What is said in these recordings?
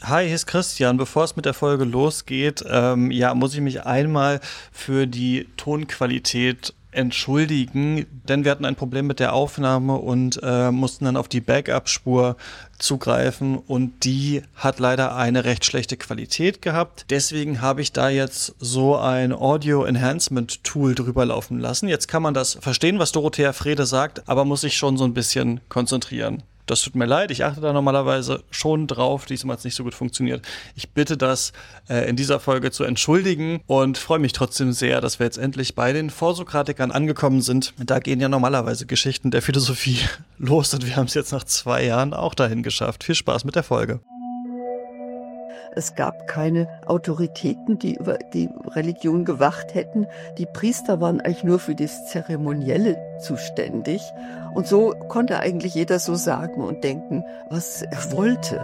Hi, hier ist Christian. Bevor es mit der Folge losgeht, muss ich mich einmal für die Tonqualität entschuldigen, denn wir hatten ein Problem mit der Aufnahme und mussten dann auf die Backup-Spur zugreifen und die hat leider eine recht schlechte Qualität gehabt. Deswegen habe ich da jetzt so ein Audio-Enhancement-Tool drüber laufen lassen. Jetzt kann man das verstehen, was Dorothea Frede sagt, aber muss sich schon so ein bisschen konzentrieren. Das tut mir leid, ich achte da normalerweise schon drauf, diesmal hat es nicht so gut funktioniert. Ich bitte das in dieser Folge zu entschuldigen und freue mich trotzdem sehr, dass wir jetzt endlich bei den Vorsokratikern angekommen sind. Da gehen ja normalerweise Geschichten der Philosophie los und wir haben es jetzt nach 2 Jahren auch dahin geschafft. Viel Spaß mit der Folge. Es gab keine Autoritäten, die über die Religion gewacht hätten. Die Priester waren eigentlich nur für das Zeremonielle zuständig. Und so konnte eigentlich jeder so sagen und denken, was er wollte.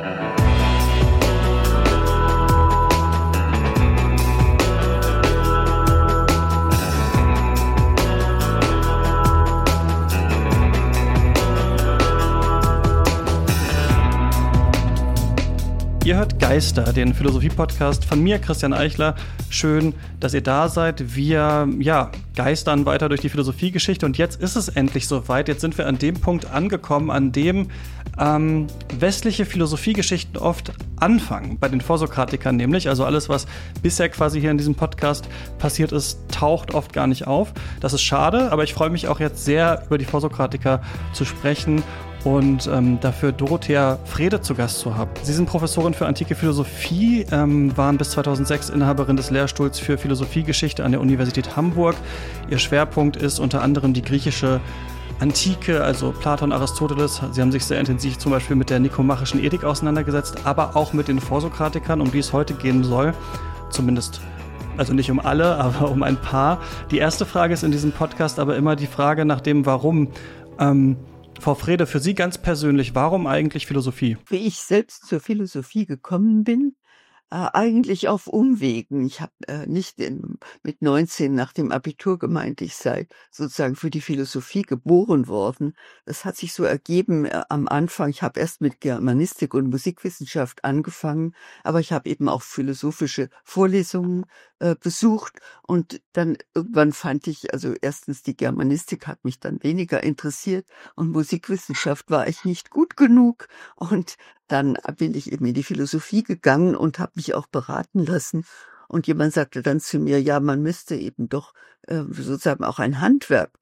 Ihr hört Geister, den Philosophie-Podcast von mir, Christian Eichler. Schön, dass ihr da seid. Wir geistern weiter durch die Philosophiegeschichte und jetzt ist es endlich soweit. Jetzt sind wir an dem Punkt angekommen, an dem westliche Philosophiegeschichten oft anfangen, bei den Vorsokratikern nämlich. Also alles, was bisher quasi hier in diesem Podcast passiert ist, taucht oft gar nicht auf. Das ist schade, aber ich freue mich auch jetzt sehr, über die Vorsokratiker zu sprechen und dafür Dorothea Frede zu Gast zu haben. Sie sind Professorin für antike Philosophie, waren bis 2006 Inhaberin des Lehrstuhls für Philosophiegeschichte an der Universität Hamburg. Ihr Schwerpunkt ist unter anderem die griechische Antike, also Platon, Aristoteles. Sie haben sich sehr intensiv zum Beispiel mit der nikomachischen Ethik auseinandergesetzt, aber auch mit den Vorsokratikern, um die es heute gehen soll. Zumindest, also nicht um alle, aber um ein paar. Die erste Frage ist in diesem Podcast aber immer die Frage nach dem Warum. Frau Frede, für Sie ganz persönlich, warum eigentlich Philosophie? Wie ich selbst zur Philosophie gekommen bin, eigentlich auf Umwegen. Ich habe nicht mit 19 nach dem Abitur gemeint, ich sei sozusagen für die Philosophie geboren worden. Das hat sich so ergeben am Anfang. Ich habe erst mit Germanistik und Musikwissenschaft angefangen, aber ich habe eben auch philosophische Vorlesungen besucht und dann irgendwann fand ich, also erstens die Germanistik hat mich dann weniger interessiert und Musikwissenschaft war ich nicht gut genug und dann bin ich eben in die Philosophie gegangen und habe mich auch beraten lassen. Und jemand sagte dann zu mir, ja, man müsste eben doch sozusagen auch ein Handwerk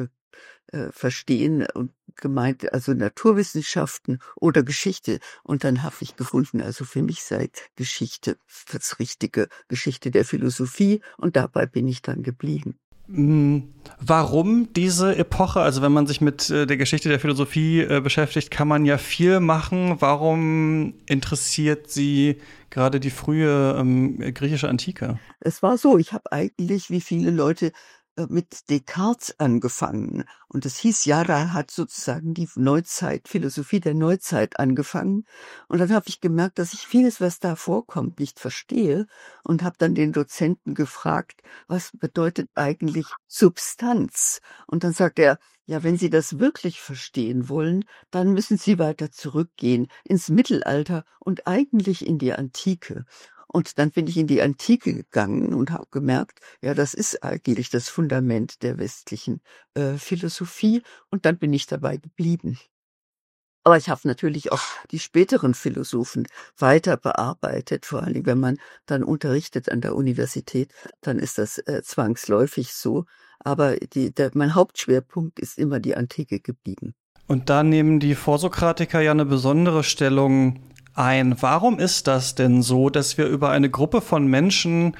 verstehen und gemeint, also Naturwissenschaften oder Geschichte. Und dann habe ich gefunden, also für mich sei Geschichte das richtige, Geschichte der Philosophie. Und dabei bin ich dann geblieben. Warum diese Epoche? Also wenn man sich mit der Geschichte der Philosophie beschäftigt, kann man ja viel machen. Warum interessiert Sie gerade die frühe griechische Antike? Es war so, ich habe eigentlich, wie viele Leute, mit Descartes angefangen. Und es hieß, ja, da hat sozusagen die Neuzeit, Philosophie der Neuzeit angefangen. Und dann habe ich gemerkt, dass ich vieles, was da vorkommt, nicht verstehe. Und habe dann den Dozenten gefragt, was bedeutet eigentlich Substanz? Und dann sagt er, ja, wenn Sie das wirklich verstehen wollen, dann müssen Sie weiter zurückgehen ins Mittelalter und eigentlich in die Antike. Und dann bin ich in die Antike gegangen und habe gemerkt, ja, das ist eigentlich das Fundament der westlichen Philosophie. Und dann bin ich dabei geblieben. Aber ich habe natürlich auch die späteren Philosophen weiter bearbeitet. Vor allem, wenn man dann unterrichtet an der Universität, dann ist das zwangsläufig so. Aber mein Hauptschwerpunkt ist immer die Antike geblieben. Und da nehmen die Vorsokratiker ja eine besondere Stellung ein. Warum ist das denn so, dass wir über eine Gruppe von Menschen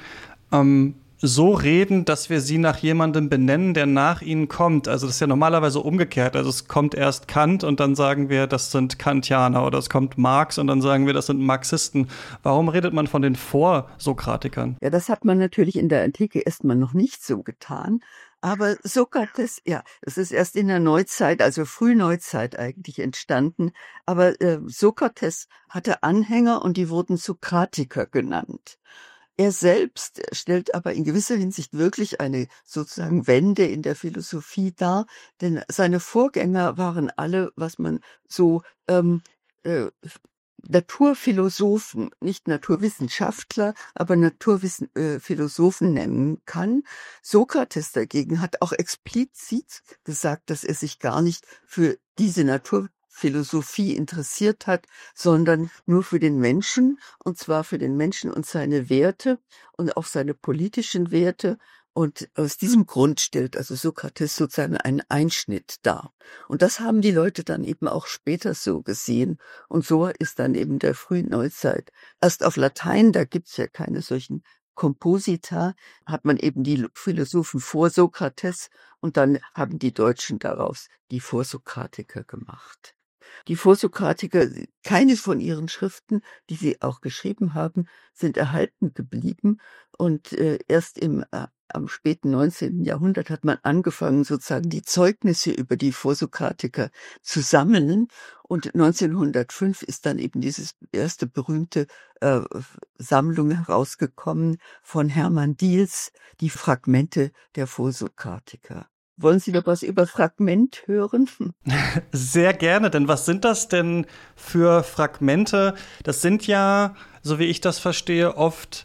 so reden, dass wir sie nach jemandem benennen, der nach ihnen kommt? Also das ist ja normalerweise umgekehrt. Also es kommt erst Kant und dann sagen wir, das sind Kantianer, oder es kommt Marx und dann sagen wir, das sind Marxisten. Warum redet man von den Vorsokratikern? Ja, das hat man natürlich in der Antike erstmal noch nicht so getan. Aber Sokrates, ja, es ist erst in der Neuzeit, also Frühneuzeit eigentlich entstanden. Aber Sokrates hatte Anhänger und die wurden Sokratiker genannt. Er selbst stellt aber in gewisser Hinsicht wirklich eine sozusagen Wende in der Philosophie dar, denn seine Vorgänger waren alle, was man so Naturphilosophen, nicht Naturwissenschaftler, aber Naturphilosophen nennen kann. Sokrates dagegen hat auch explizit gesagt, dass er sich gar nicht für diese Naturphilosophie interessiert hat, sondern nur für den Menschen, und zwar für den Menschen und seine Werte und auch seine politischen Werte. Und aus diesem Grund stellt also Sokrates sozusagen einen Einschnitt dar. Und das haben die Leute dann eben auch später so gesehen. Und so ist dann eben der frühen Neuzeit. Erst auf Latein, da gibt's ja keine solchen Komposita, hat man eben die Philosophen vor Sokrates und dann haben die Deutschen daraus die Vorsokratiker gemacht. Die Vorsokratiker, keine von ihren Schriften, die sie auch geschrieben haben, sind erhalten geblieben. Und erst am späten 19. Jahrhundert hat man angefangen, sozusagen die Zeugnisse über die Vorsokratiker zu sammeln. Und 1905 ist dann eben dieses erste berühmte Sammlung herausgekommen von Hermann Diels, die Fragmente der Vorsokratiker. Wollen Sie noch was über Fragment hören? Sehr gerne, denn was sind das denn für Fragmente? Das sind ja, so wie ich das verstehe, oft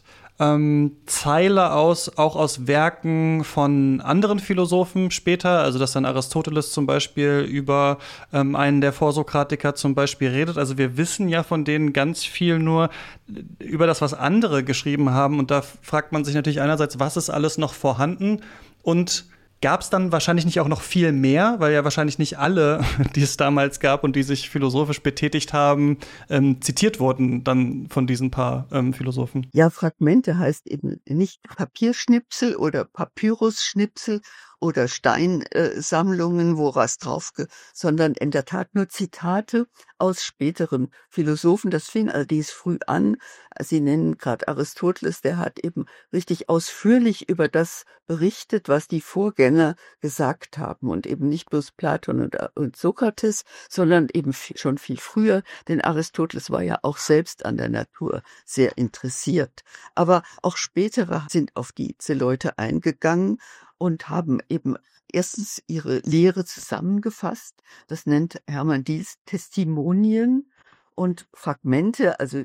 Zeile auch aus Werken von anderen Philosophen später, also dass dann Aristoteles zum Beispiel über einen der Vorsokratiker zum Beispiel redet. Also wir wissen ja von denen ganz viel nur über das, was andere geschrieben haben. Und da fragt man sich natürlich einerseits, was ist alles noch vorhanden und gab es dann wahrscheinlich nicht auch noch viel mehr, weil ja wahrscheinlich nicht alle, die es damals gab und die sich philosophisch betätigt haben, zitiert wurden dann von diesen paar Philosophen? Ja, Fragmente heißt eben nicht Papierschnipsel oder Papyrusschnipsel oder Steinsammlungen, wo was sondern in der Tat nur Zitate aus späteren Philosophen. Das fing allerdings früh an. Sie nennen gerade Aristoteles, der hat eben richtig ausführlich über das berichtet, was die Vorgänger gesagt haben und eben nicht bloß Platon und Sokrates, sondern eben schon viel früher, denn Aristoteles war ja auch selbst an der Natur sehr interessiert. Aber auch spätere sind auf diese Leute eingegangen und haben eben erstens ihre Lehre zusammengefasst. Das nennt Hermann Diels Testimonien und Fragmente, also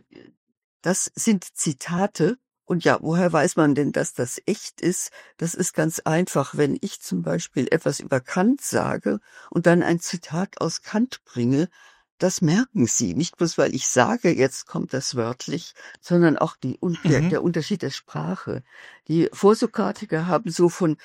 das sind Zitate. Und ja, woher weiß man denn, dass das echt ist? Das ist ganz einfach. Wenn ich zum Beispiel etwas über Kant sage und dann ein Zitat aus Kant bringe, das merken Sie. Nicht bloß, weil ich sage, jetzt kommt das wörtlich, sondern auch der Unterschied der Sprache. Die Vorsokratiker haben so von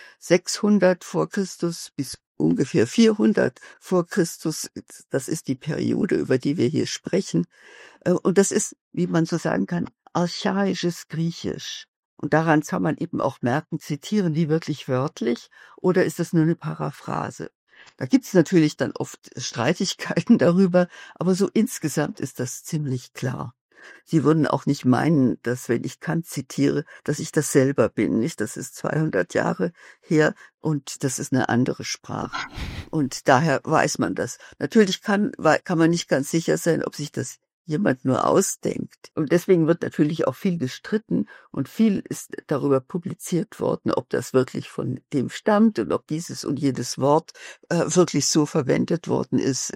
600 vor Christus bis ungefähr 400 vor Christus, das ist die Periode, über die wir hier sprechen. Und das ist, wie man so sagen kann, archaisches Griechisch. Und daran kann man eben auch merken, zitieren die wirklich wörtlich oder ist das nur eine Paraphrase? Da gibt's natürlich dann oft Streitigkeiten darüber, aber so insgesamt ist das ziemlich klar. Sie würden auch nicht meinen, dass wenn ich Kant zitiere, dass ich das selber bin, nicht? Das ist 200 Jahre her und das ist eine andere Sprache. Und daher weiß man das. Natürlich kann man nicht ganz sicher sein, ob sich das jemand nur ausdenkt. Und deswegen wird natürlich auch viel gestritten und viel ist darüber publiziert worden, ob das wirklich von dem stammt und ob dieses und jedes Wort wirklich so verwendet worden ist,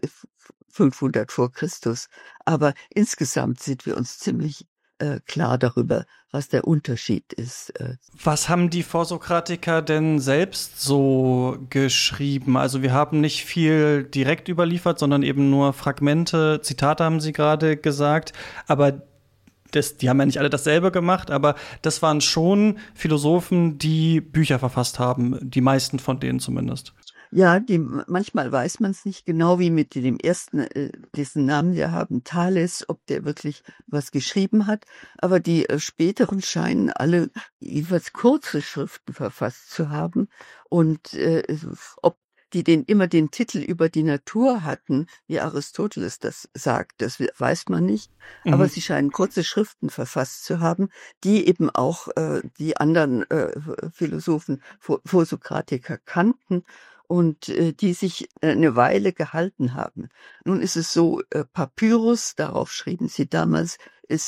500 vor Christus. Aber insgesamt sind wir uns ziemlich klar darüber, was der Unterschied ist. Was haben die Vorsokratiker denn selbst so geschrieben? Also wir haben nicht viel direkt überliefert, sondern eben nur Fragmente, Zitate haben Sie gerade gesagt. Aber die haben ja nicht alle dasselbe gemacht, aber das waren schon Philosophen, die Bücher verfasst haben, die meisten von denen zumindest. Ja, manchmal weiß man es nicht genau, wie mit dem ersten, dessen Namen wir haben, Thales, ob der wirklich was geschrieben hat. Aber die späteren scheinen alle jeweils kurze Schriften verfasst zu haben. Und ob die immer den Titel über die Natur hatten, wie Aristoteles das sagt, das weiß man nicht. Aber sie scheinen kurze Schriften verfasst zu haben, die eben auch die anderen Philosophen, Vorsokratiker kannten und die sich eine Weile gehalten haben. Nun ist es so, Papyrus, darauf schrieben sie damals, ist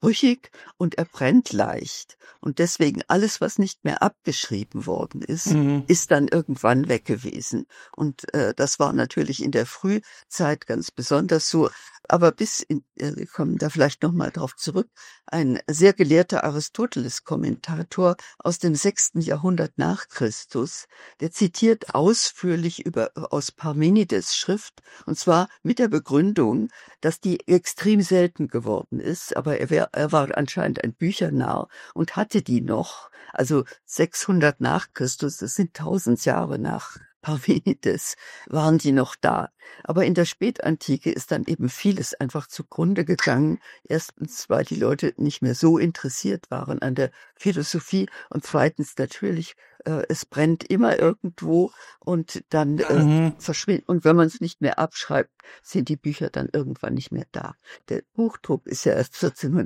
brüchig und er brennt leicht. Und deswegen alles, was nicht mehr abgeschrieben worden ist, Mhm. ist dann irgendwann weg gewesen. Und das war natürlich in der Frühzeit ganz besonders so. Aber wir kommen da vielleicht nochmal drauf zurück, ein sehr gelehrter Aristoteles-Kommentator aus dem 6. Jahrhundert nach Christus, der zitiert ausführlich aus Parmenides Schrift, und zwar mit der Begründung, dass die extrem selten geworden ist, aber er war anscheinend ein Büchernarr und hatte die noch. Also 600 nach Christus, das sind 1000 Jahre nach Parmenides, waren die noch da. Aber in der Spätantike ist dann eben vieles einfach zugrunde gegangen. Erstens, weil die Leute nicht mehr so interessiert waren an der Philosophie, und zweitens natürlich, es brennt immer irgendwo und dann Mhm. verschwindet. Und wenn man es nicht mehr abschreibt, sind die Bücher dann irgendwann nicht mehr da. Der Buchdruck ist ja erst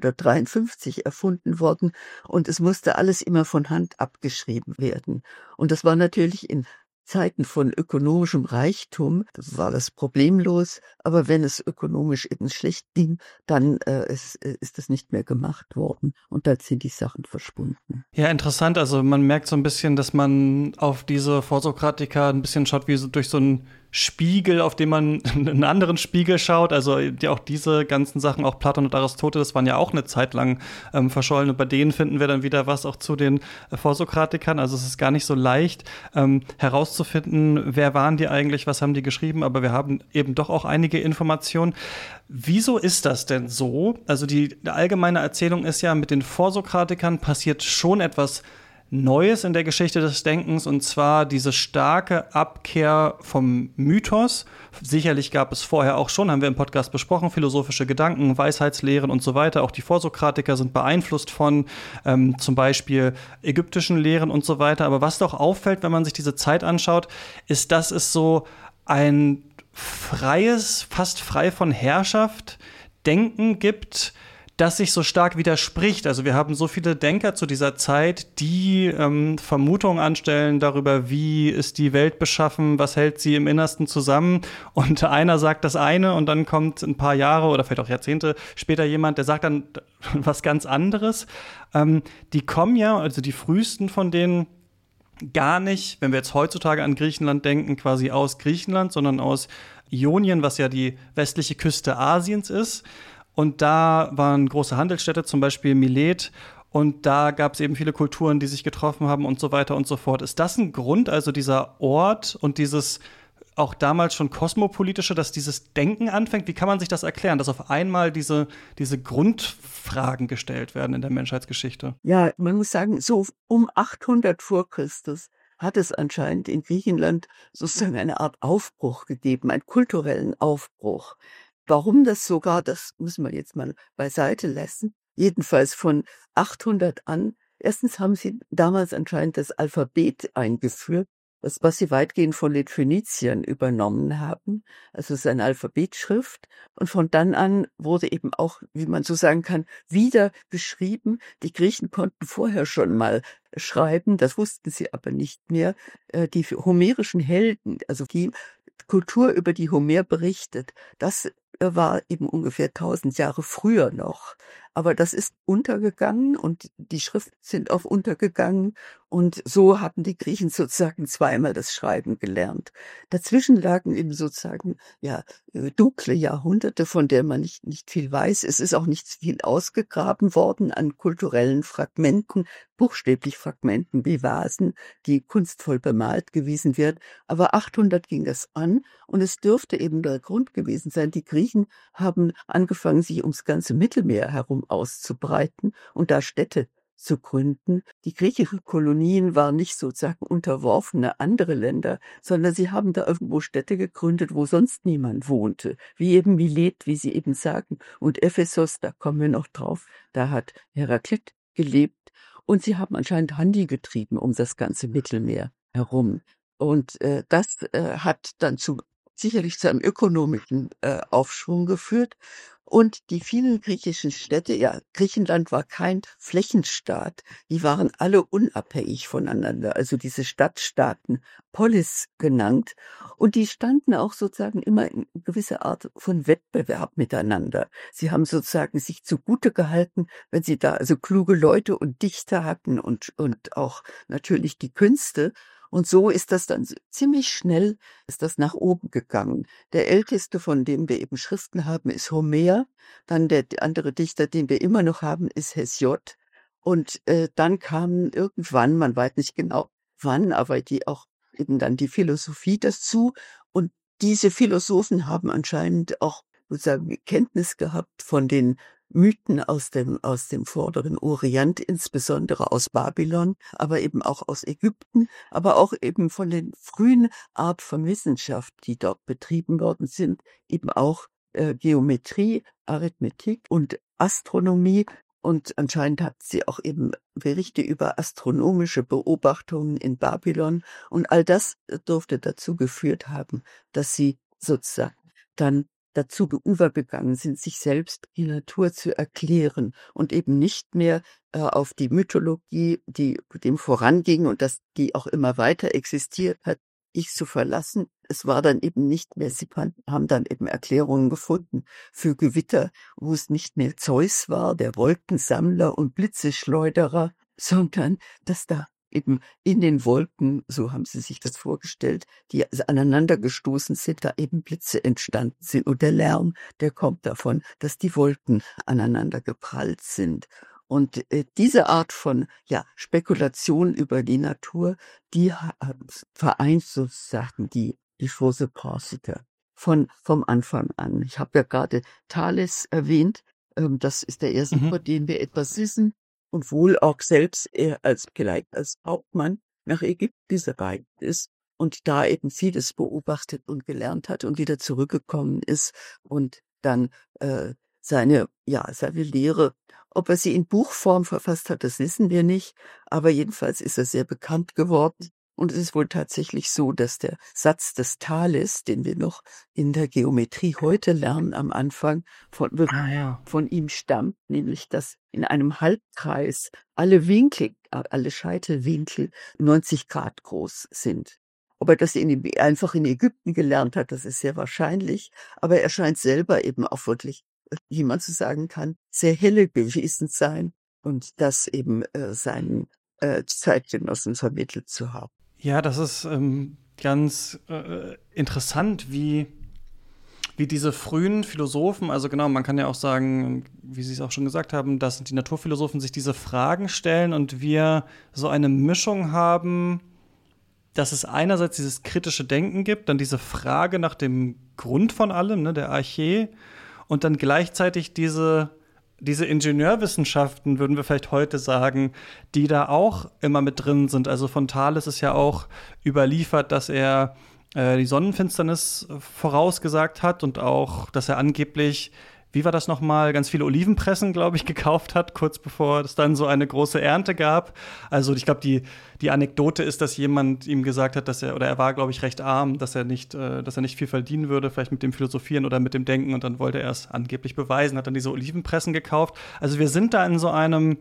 1453 erfunden worden und es musste alles immer von Hand abgeschrieben werden. Und das war natürlich in Zeiten von ökonomischem Reichtum, das war das problemlos, aber wenn es ökonomisch eben schlecht ging, dann ist das nicht mehr gemacht worden und dann sind die Sachen verschwunden. Ja, interessant. Also man merkt so ein bisschen, dass man auf diese Vorsokratiker ein bisschen schaut wie so durch so einen Spiegel, auf dem man einen anderen Spiegel schaut. Also auch diese ganzen Sachen, auch Platon und Aristoteles waren ja auch eine Zeit lang verschollen. Und bei denen finden wir dann wieder was auch zu den Vorsokratikern. Also es ist gar nicht so leicht herauszufinden, wer waren die eigentlich, was haben die geschrieben. Aber wir haben eben doch auch einige Informationen. Wieso ist das denn so? Also die allgemeine Erzählung ist ja, mit den Vorsokratikern passiert schon etwas Neues in der Geschichte des Denkens, und zwar diese starke Abkehr vom Mythos. Sicherlich gab es vorher auch schon, haben wir im Podcast besprochen, philosophische Gedanken, Weisheitslehren und so weiter. Auch die Vorsokratiker sind beeinflusst von zum Beispiel ägyptischen Lehren und so weiter. Aber was doch auffällt, wenn man sich diese Zeit anschaut, ist, dass es so ein freies, fast frei von Herrschaft Denken gibt, das sich so stark widerspricht. Also wir haben so viele Denker zu dieser Zeit, die Vermutungen anstellen darüber, wie ist die Welt beschaffen, was hält sie im Innersten zusammen. Und einer sagt das eine und dann kommt ein paar Jahre oder vielleicht auch Jahrzehnte später jemand, der sagt dann was ganz anderes. Die kommen ja, also die frühesten von denen, gar nicht, wenn wir jetzt heutzutage an Griechenland denken, quasi aus Griechenland, sondern aus Ionien, was ja die westliche Küste Asiens ist. Und da waren große Handelsstädte, zum Beispiel Milet. Und da gab es eben viele Kulturen, die sich getroffen haben und so weiter und so fort. Ist das ein Grund, also dieser Ort und dieses auch damals schon kosmopolitische, dass dieses Denken anfängt? Wie kann man sich das erklären, dass auf einmal diese Grundfragen gestellt werden in der Menschheitsgeschichte? Ja, man muss sagen, so um 800 vor Christus hat es anscheinend in Griechenland sozusagen eine Art Aufbruch gegeben, einen kulturellen Aufbruch. Warum das sogar, das müssen wir jetzt mal beiseite lassen. Jedenfalls von 800 an. Erstens haben sie damals anscheinend das Alphabet eingeführt, was sie weitgehend von den Phöniziern übernommen haben. Also es ist eine Alphabetschrift. Und von dann an wurde eben auch, wie man so sagen kann, wieder geschrieben. Die Griechen konnten vorher schon mal schreiben, das wussten sie aber nicht mehr. Die homerischen Helden, also die Kultur, über die Homer berichtet, das war eben ungefähr 1000 Jahre früher noch. Aber das ist untergegangen und die Schriften sind auch untergegangen. Und so hatten die Griechen sozusagen zweimal das Schreiben gelernt. Dazwischen lagen eben sozusagen dunkle Jahrhunderte, von der man nicht viel weiß. Es ist auch nicht viel ausgegraben worden an kulturellen Fragmenten, buchstäblich Fragmenten wie Vasen, die kunstvoll bemalt gewesen werden. Aber 800 ging das an und es dürfte eben der Grund gewesen sein. Die Griechen haben angefangen, sich ums ganze Mittelmeer herum auszubreiten und da Städte zu gründen. Die griechischen Kolonien waren nicht sozusagen unterworfene andere Länder, sondern sie haben da irgendwo Städte gegründet, wo sonst niemand wohnte. Wie eben Milet, wie Sie eben sagen. Und Ephesos, da kommen wir noch drauf, da hat Heraklit gelebt. Und sie haben anscheinend Handel getrieben um das ganze Mittelmeer herum. Und das hat dann sicherlich zu einem ökonomischen Aufschwung geführt. Und die vielen griechischen Städte, ja, Griechenland war kein Flächenstaat, die waren alle unabhängig voneinander, also diese Stadtstaaten, Polis genannt. Und die standen auch sozusagen immer in gewisser Art von Wettbewerb miteinander. Sie haben sozusagen sich zugute gehalten, wenn sie da also kluge Leute und Dichter hatten und auch natürlich die Künste. Und so ist das dann ziemlich schnell, ist das nach oben gegangen. Der älteste, von dem wir eben Schriften haben, ist Homer. Dann der andere Dichter, den wir immer noch haben, ist Hesiod. Und dann kam irgendwann, man weiß nicht genau wann, aber die auch eben dann die Philosophie dazu. Und diese Philosophen haben anscheinend auch sozusagen Kenntnis gehabt von den Mythen aus dem vorderen Orient, insbesondere aus Babylon, aber eben auch aus Ägypten, aber auch eben von den frühen Art von Wissenschaft, die dort betrieben worden sind, eben auch Geometrie, Arithmetik und Astronomie. Und anscheinend hat sie auch eben Berichte über astronomische Beobachtungen in Babylon. Und all das dürfte dazu geführt haben, dass sie sozusagen dann dazu übergegangen sind, sich selbst die Natur zu erklären und eben nicht mehr auf die Mythologie, die dem voranging und dass die auch immer weiter existiert hat, ich zu verlassen. Es war dann eben nicht mehr, sie haben dann eben Erklärungen gefunden für Gewitter, wo es nicht mehr Zeus war, der Wolkensammler und Blitzeschleuderer, sondern dass da eben in den Wolken, so haben sie sich das vorgestellt, die aneinander gestoßen sind, da eben Blitze entstanden sind. Und der Lärm, der kommt davon, dass die Wolken aneinander geprallt sind. Und diese Art von Spekulation über die Natur, die vereint sozusagen die Chose Principe vom Anfang an. Ich habe ja gerade Thales erwähnt. Das ist der erste, Mhm. über den wir etwas wissen. Und wohl auch selbst er vielleicht als Hauptmann nach Ägypten gereist ist und da eben vieles beobachtet und gelernt hat und wieder zurückgekommen ist und dann seine Lehre, ob er sie in Buchform verfasst hat, das wissen wir nicht, aber jedenfalls ist er sehr bekannt geworden. Und es ist wohl tatsächlich so, dass der Satz des Thales, den wir noch in der Geometrie heute lernen am Anfang, Ah ja. von ihm stammt, nämlich dass in einem Halbkreis alle Winkel, alle Scheitelwinkel 90 Grad groß sind. Ob er das einfach in Ägypten gelernt hat, das ist sehr wahrscheinlich, aber er scheint selber eben auch wirklich, wie man so sagen kann, sehr helle gewesen sein und das eben seinen Zeitgenossen vermittelt zu haben. Ja, das ist ganz interessant, wie diese frühen Philosophen, also genau, man kann ja auch sagen, wie Sie es auch schon gesagt haben, dass die Naturphilosophen sich diese Fragen stellen und wir so eine Mischung haben, dass es einerseits dieses kritische Denken gibt, dann diese Frage nach dem Grund von allem, ne, der Arche, und dann gleichzeitig diese Ingenieurwissenschaften, würden wir vielleicht heute sagen, die da auch immer mit drin sind. Also von Thales ist ja auch überliefert, dass er die Sonnenfinsternis vorausgesagt hat und auch, dass er angeblich, wie war das nochmal, ganz viele Olivenpressen, glaube ich, gekauft hat, kurz bevor es dann so eine große Ernte gab. Also ich glaube, die Anekdote ist, dass jemand ihm gesagt hat, oder er war, glaube ich, recht arm, dass er nicht viel verdienen würde, vielleicht mit dem Philosophieren oder mit dem Denken, und dann wollte er es angeblich beweisen, hat dann diese Olivenpressen gekauft. Also wir sind da in so einem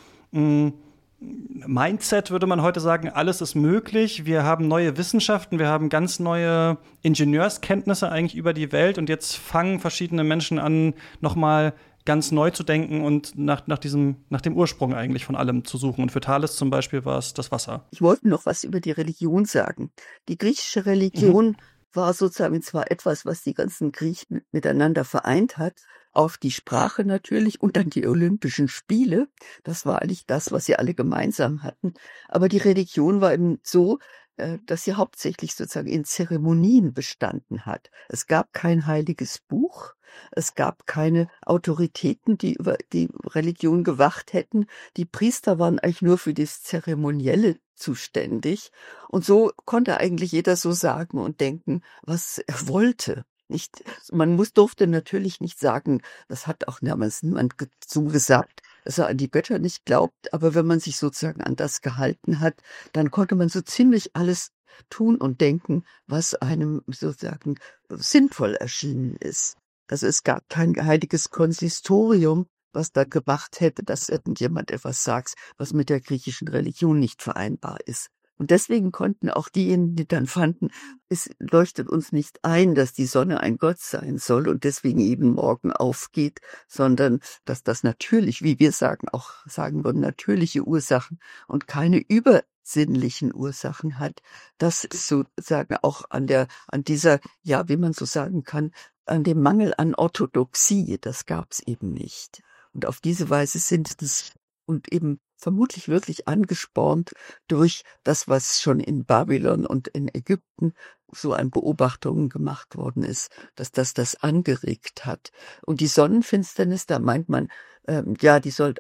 Mindset, würde man heute sagen, alles ist möglich. Wir haben neue Wissenschaften, wir haben ganz neue Ingenieurskenntnisse eigentlich über die Welt, und jetzt fangen verschiedene Menschen an, nochmal ganz neu zu denken und nach dem Ursprung eigentlich von allem zu suchen. Und für Thales zum Beispiel war es das Wasser. Ich wollte noch was über die Religion sagen. Die griechische Mhm. Religion war sozusagen zwar etwas, was die ganzen Griechen miteinander vereint hat, auch die Sprache natürlich und dann die Olympischen Spiele. Das war eigentlich das, was sie alle gemeinsam hatten. Aber die Religion war eben so, dass sie hauptsächlich sozusagen in Zeremonien bestanden hat. Es gab kein heiliges Buch. Es gab keine Autoritäten, die über die Religion gewacht hätten. Die Priester waren eigentlich nur für das Zeremonielle zuständig. Und so konnte eigentlich jeder so sagen und denken, was er wollte. Nicht, durfte natürlich nicht sagen, das hat auch damals niemand so gesagt, dass er an die Götter nicht glaubt, aber wenn man sich sozusagen an das gehalten hat, dann konnte man so ziemlich alles tun und denken, was einem sozusagen sinnvoll erschienen ist. Also es gab kein heiliges Konsistorium, was da gemacht hätte, dass irgendjemand etwas sagt, was mit der griechischen Religion nicht vereinbar ist. Und deswegen konnten auch diejenigen, die dann fanden, es leuchtet uns nicht ein, dass die Sonne ein Gott sein soll und deswegen jeden Morgen aufgeht, sondern dass das natürlich, wie wir sagen, auch sagen würden, natürliche Ursachen und keine übersinnlichen Ursachen hat. Das ist sozusagen auch an dieser, ja, wie man so sagen kann, an dem Mangel an Orthodoxie, das gab's eben nicht. Und auf diese Weise sind es und eben vermutlich wirklich angespornt durch das, was schon in Babylon und in Ägypten so an Beobachtungen gemacht worden ist, dass das angeregt hat. Und die Sonnenfinsternis, da meint man, ja, die soll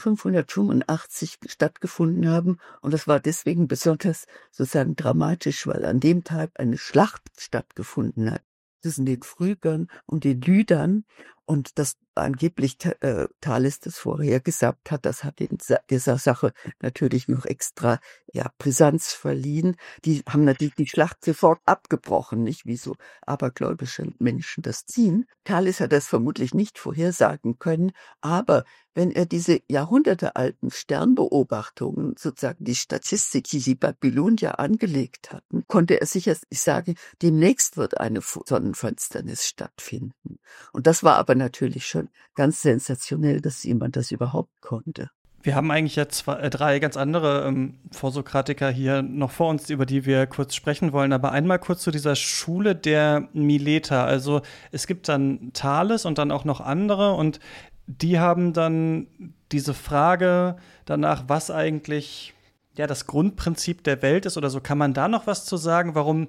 585 stattgefunden haben. Und das war deswegen besonders sozusagen dramatisch, weil an dem Tag eine Schlacht stattgefunden hat zwischen den Phrygern und den Lydern. Und das angeblich Thales das vorher gesagt hat, das hat dieser Sache natürlich noch extra Brisanz verliehen. Die haben natürlich die Schlacht sofort abgebrochen, nicht wie so abergläubische Menschen das ziehen. Thales hat das vermutlich nicht vorhersagen können, aber wenn er diese jahrhundertealten Sternbeobachtungen, sozusagen die Statistik, die die Babylonier angelegt hatten, konnte er sicher sagen, demnächst wird eine Sonnenfinsternis stattfinden. Und das war aber natürlich schon ganz sensationell, dass jemand das überhaupt konnte. Wir haben eigentlich ja drei ganz andere Vorsokratiker hier noch vor uns, über die wir kurz sprechen wollen. Aber einmal kurz zu dieser Schule der Mileter. Also es gibt dann Thales und dann auch noch andere und die haben dann diese Frage danach, was eigentlich das Grundprinzip der Welt ist oder so. Kann man da noch was zu sagen, warum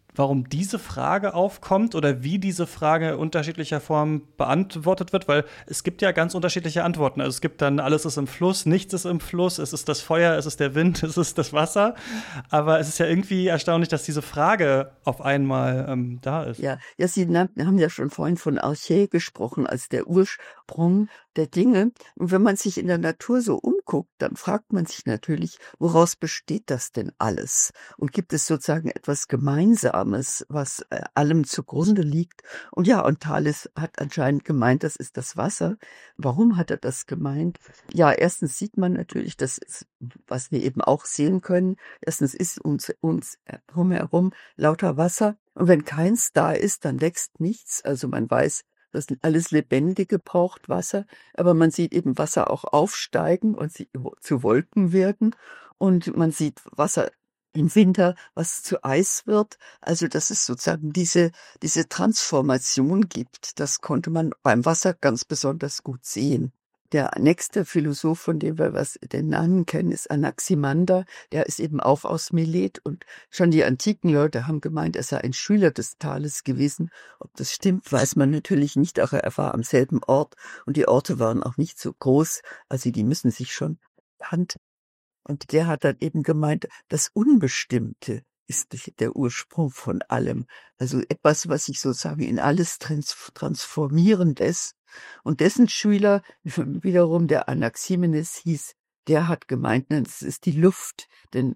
diese Frage aufkommt oder wie diese Frage in unterschiedlicher Form beantwortet wird, weil es gibt ja ganz unterschiedliche Antworten. Also es gibt dann, alles ist im Fluss, nichts ist im Fluss, es ist das Feuer, es ist der Wind, es ist das Wasser. Aber es ist ja irgendwie erstaunlich, dass diese Frage auf einmal da ist. Ja, Sie haben ja schon vorhin von Archä gesprochen als der Ursprung der Dinge. Und wenn man sich in der Natur so umguckt, dann fragt man sich natürlich, woraus besteht das denn alles? Und gibt es sozusagen etwas Gemeinsames, was allem zugrunde liegt? Und ja, und Thales hat anscheinend gemeint, das ist das Wasser. Warum hat er das gemeint? Ja, erstens sieht man natürlich, das ist, was wir eben auch sehen können. Erstens ist uns drumherum lauter Wasser. Und wenn keins da ist, dann wächst nichts. Also man weiß, das alles Lebendige braucht Wasser, aber man sieht eben Wasser auch aufsteigen und sie zu Wolken werden. Und man sieht Wasser im Winter, was zu Eis wird. Also dass es sozusagen diese Transformation gibt, das konnte man beim Wasser ganz besonders gut sehen. Der nächste Philosoph, von dem wir den Namen kennen, ist Anaximander. Der ist eben auch aus Milet und schon die antiken Leute haben gemeint, er sei ein Schüler des Thales gewesen. Ob das stimmt, weiß man natürlich nicht, aber er war am selben Ort und die Orte waren auch nicht so groß, also die müssen sich schon kannten. Und der hat dann eben gemeint, das Unbestimmte ist der Ursprung von allem. Also etwas, was sich sozusagen in alles transformieren lässt. Und dessen Schüler, wiederum der Anaximenes hieß, der hat gemeint, es ist die Luft, denn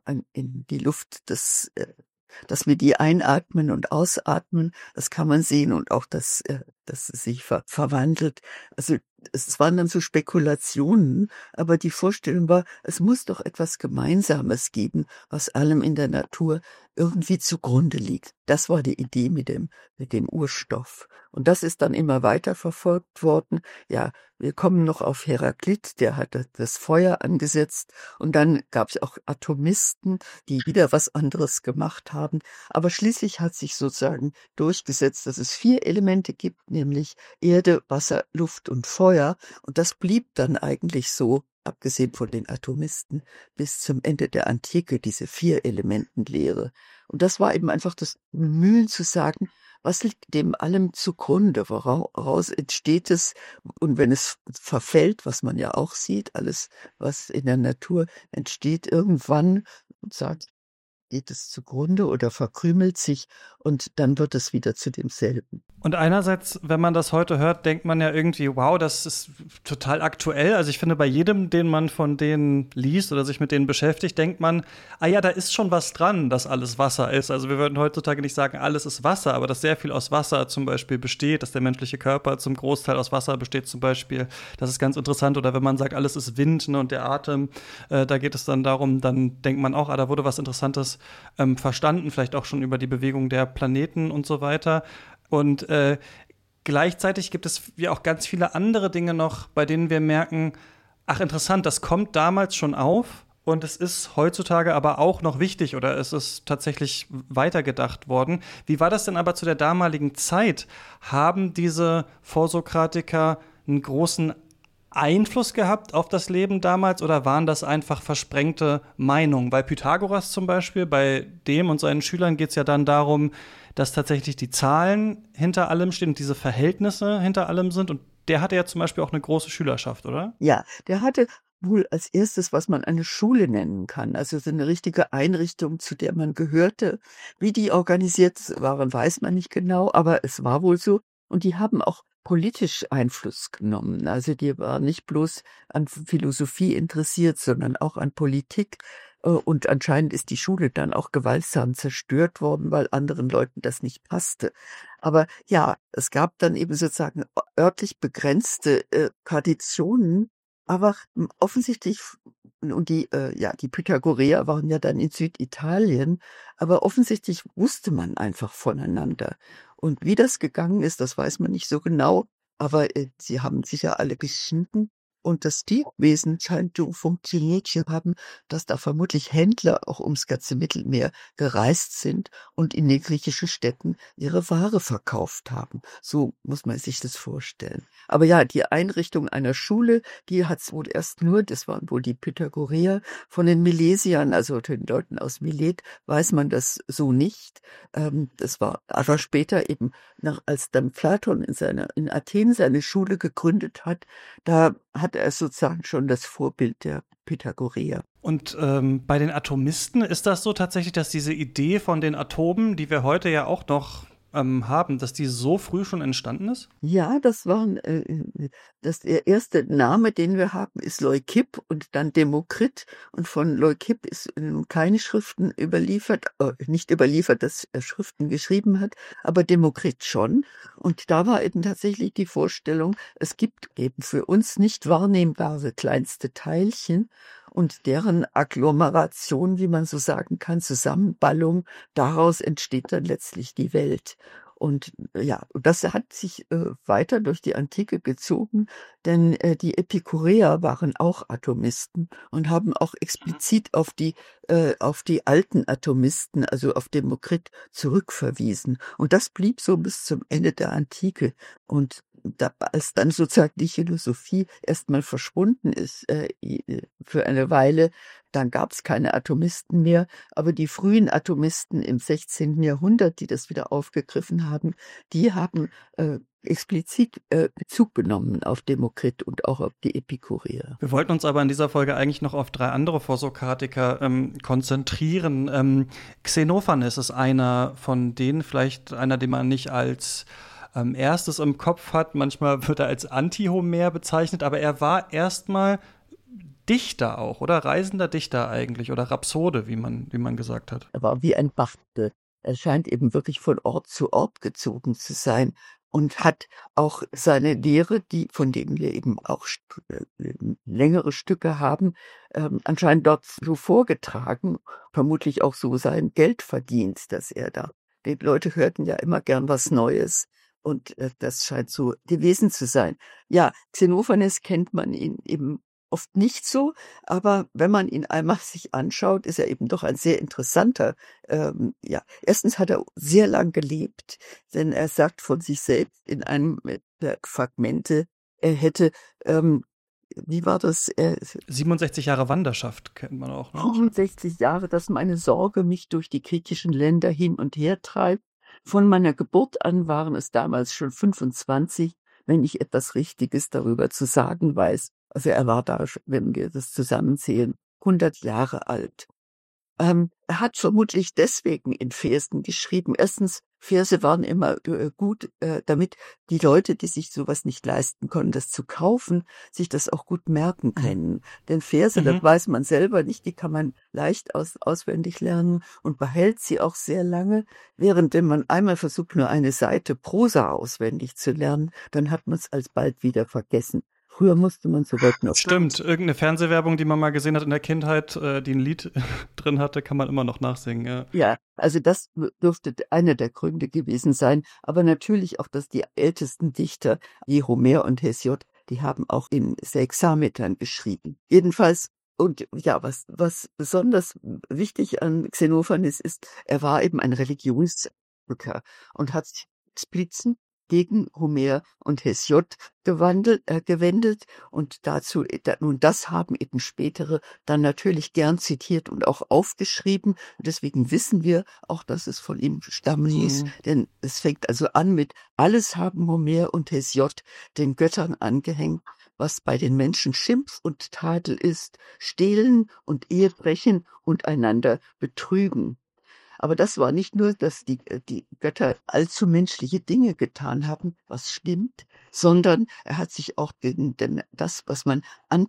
in die Luft, dass wir die einatmen und ausatmen, das kann man sehen und auch, dass es sich verwandelt. Also es waren dann so Spekulationen, aber die Vorstellung war, es muss doch etwas Gemeinsames geben, was allem in der Natur irgendwie zugrunde liegt. Das war die Idee mit dem Urstoff. Und das ist dann immer weiter verfolgt worden. Ja, wir kommen noch auf Heraklit, der hat das Feuer angesetzt. Und dann gab es auch Atomisten, die wieder was anderes gemacht haben. Aber schließlich hat sich sozusagen durchgesetzt, dass es 4 Elemente gibt, nämlich Erde, Wasser, Luft und Feuer. Und das blieb dann eigentlich so, abgesehen von den Atomisten, bis zum Ende der Antike, diese 4-Elementen-Lehre. Und das war eben einfach das Bemühen zu sagen, was liegt dem allem zugrunde, woraus entsteht es? Und wenn es verfällt, was man ja auch sieht, alles, was in der Natur entsteht, irgendwann und sagt, geht es zugrunde oder verkrümelt sich und dann wird es wieder zu demselben. Und einerseits, wenn man das heute hört, denkt man ja irgendwie, wow, das ist total aktuell. Also ich finde, bei jedem, den man von denen liest oder sich mit denen beschäftigt, denkt man, ah ja, da ist schon was dran, dass alles Wasser ist. Also wir würden heutzutage nicht sagen, alles ist Wasser, aber dass sehr viel aus Wasser zum Beispiel besteht, dass der menschliche Körper zum Großteil aus Wasser besteht zum Beispiel. Das ist ganz interessant. Oder wenn man sagt, alles ist Wind, ne, und der Atem, da geht es dann darum, dann denkt man auch, da wurde was Interessantes verstanden, vielleicht auch schon über die Bewegung der Planeten und so weiter. Und gleichzeitig gibt es ja auch ganz viele andere Dinge noch, bei denen wir merken, ach interessant, das kommt damals schon auf und es ist heutzutage aber auch noch wichtig oder es ist tatsächlich weitergedacht worden. Wie war das denn aber zu der damaligen Zeit? Haben diese Vorsokratiker einen großen Einfluss gehabt auf das Leben damals oder waren das einfach versprengte Meinungen? Bei Pythagoras zum Beispiel, bei dem und seinen Schülern geht es ja dann darum, dass tatsächlich die Zahlen hinter allem stehen und diese Verhältnisse hinter allem sind. Und der hatte ja zum Beispiel auch eine große Schülerschaft, oder? Ja, der hatte wohl als erstes, was man eine Schule nennen kann, also so eine richtige Einrichtung, zu der man gehörte. Wie die organisiert waren, weiß man nicht genau, aber es war wohl so. Und die haben auch politisch Einfluss genommen. Also die waren nicht bloß an Philosophie interessiert, sondern auch an Politik. Und anscheinend ist die Schule dann auch gewaltsam zerstört worden, weil anderen Leuten das nicht passte. Aber ja, es gab dann eben sozusagen örtlich begrenzte Traditionen, aber offensichtlich, und die Pythagoreer waren ja dann in Süditalien, aber offensichtlich wusste man einfach voneinander. Und wie das gegangen ist, das weiß man nicht so genau, aber sie haben sicher alle geschieden. Und das Tierwesen scheint so funktioniert zu haben, dass da vermutlich Händler auch ums ganze Mittelmeer gereist sind und in den griechischen Städten ihre Ware verkauft haben. So muss man sich das vorstellen. Aber ja, die Einrichtung einer Schule, die hat es wohl erst nur, das waren wohl die Pythagoreer, von den Milesiern, also den Leuten aus Milet, weiß man das so nicht. Das war aber später eben, als dann Platon in Athen seine Schule gegründet hat, da hat er sozusagen schon das Vorbild der Pythagoreer. Und bei den Atomisten ist das so tatsächlich, dass diese Idee von den Atomen, die wir heute ja auch noch haben, dass die so früh schon entstanden ist? Ja, der erste Name, den wir haben, ist Leukipp und dann Demokrit. Und von Leukipp ist keine Schriften überliefert, nicht überliefert, dass er Schriften geschrieben hat, aber Demokrit schon. Und da war eben tatsächlich die Vorstellung, es gibt eben für uns nicht wahrnehmbare kleinste Teilchen und deren Agglomeration, wie man so sagen kann, Zusammenballung, daraus entsteht dann letztlich die Welt. Und ja, das hat sich weiter durch die Antike gezogen, denn die Epikureer waren auch Atomisten und haben auch explizit auf die alten Atomisten, also auf Demokrit, zurückverwiesen. Und das blieb so bis zum Ende der Antike. Und als dann sozusagen die Philosophie erstmal verschwunden ist für eine Weile, dann gab es keine Atomisten mehr, aber die frühen Atomisten im 16. Jahrhundert, die das wieder aufgegriffen haben, die haben explizit Bezug genommen auf Demokrit und auch auf die Epikureer. Wir wollten uns aber in dieser Folge eigentlich noch auf 3 andere Vorsokratiker konzentrieren. Xenophanes ist einer von denen, vielleicht einer, den man nicht als erstes im Kopf hat. Manchmal wird er als Anti-Homer bezeichnet, aber er war erstmal Dichter auch, oder? Reisender Dichter eigentlich oder Rhapsode, wie man gesagt hat. Er war wie ein Barde. Er scheint eben wirklich von Ort zu Ort gezogen zu sein und hat auch seine Lehre, von denen wir eben auch längere Stücke haben, anscheinend dort so vorgetragen, vermutlich auch so sein Geld verdient, dass er da. Die Leute hörten ja immer gern was Neues. Und das scheint so gewesen zu sein. Ja, Xenophanes kennt man ihn eben oft nicht so, aber wenn man ihn einmal sich anschaut, ist er eben doch ein sehr interessanter. Erstens hat er sehr lang gelebt, denn er sagt von sich selbst in einem der Fragmente, er hätte, wie war das? 67 Jahre Wanderschaft kennt man auch, ne? 65 Jahre, dass meine Sorge mich durch die griechischen Länder hin und her treibt. Von meiner Geburt an waren es damals schon 25, wenn ich etwas Richtiges darüber zu sagen weiß. Also er war da, wenn wir das zusammenzählen, 100 Jahre alt. Er hat vermutlich deswegen in Versen geschrieben. Erstens, Verse waren immer gut, damit die Leute, die sich sowas nicht leisten konnten, das zu kaufen, sich das auch gut merken können. Denn Verse, das Mhm. weiß man selber nicht, die kann man leicht auswendig lernen und behält sie auch sehr lange. Während wenn man einmal versucht, nur eine Seite Prosa auswendig zu lernen, dann hat man es alsbald wieder vergessen. Früher musste man so weit noch. Stimmt, irgendeine Fernsehwerbung, die man mal gesehen hat in der Kindheit, die ein Lied drin hatte, kann man immer noch nachsingen, ja. Ja, also das dürfte einer der Gründe gewesen sein. Aber natürlich auch, dass die ältesten Dichter, wie Homer und Hesiod, die haben auch in Sexametern geschrieben. Jedenfalls, und ja, was besonders wichtig an Xenophanes ist, er war eben ein Religionsdrücker und hat sich explizit gegen Homer und Hesiod gewendet und dazu, nun das haben eben spätere dann natürlich gern zitiert und auch aufgeschrieben. Deswegen wissen wir auch, dass es von ihm stammen muss, denn es fängt also an mit alles haben Homer und Hesiod den Göttern angehängt, was bei den Menschen Schimpf und Tadel ist, stehlen und Ehebrechen und einander betrügen. Aber das war nicht nur, dass die Götter allzu menschliche Dinge getan haben, was stimmt, sondern er hat sich auch gegen das, was man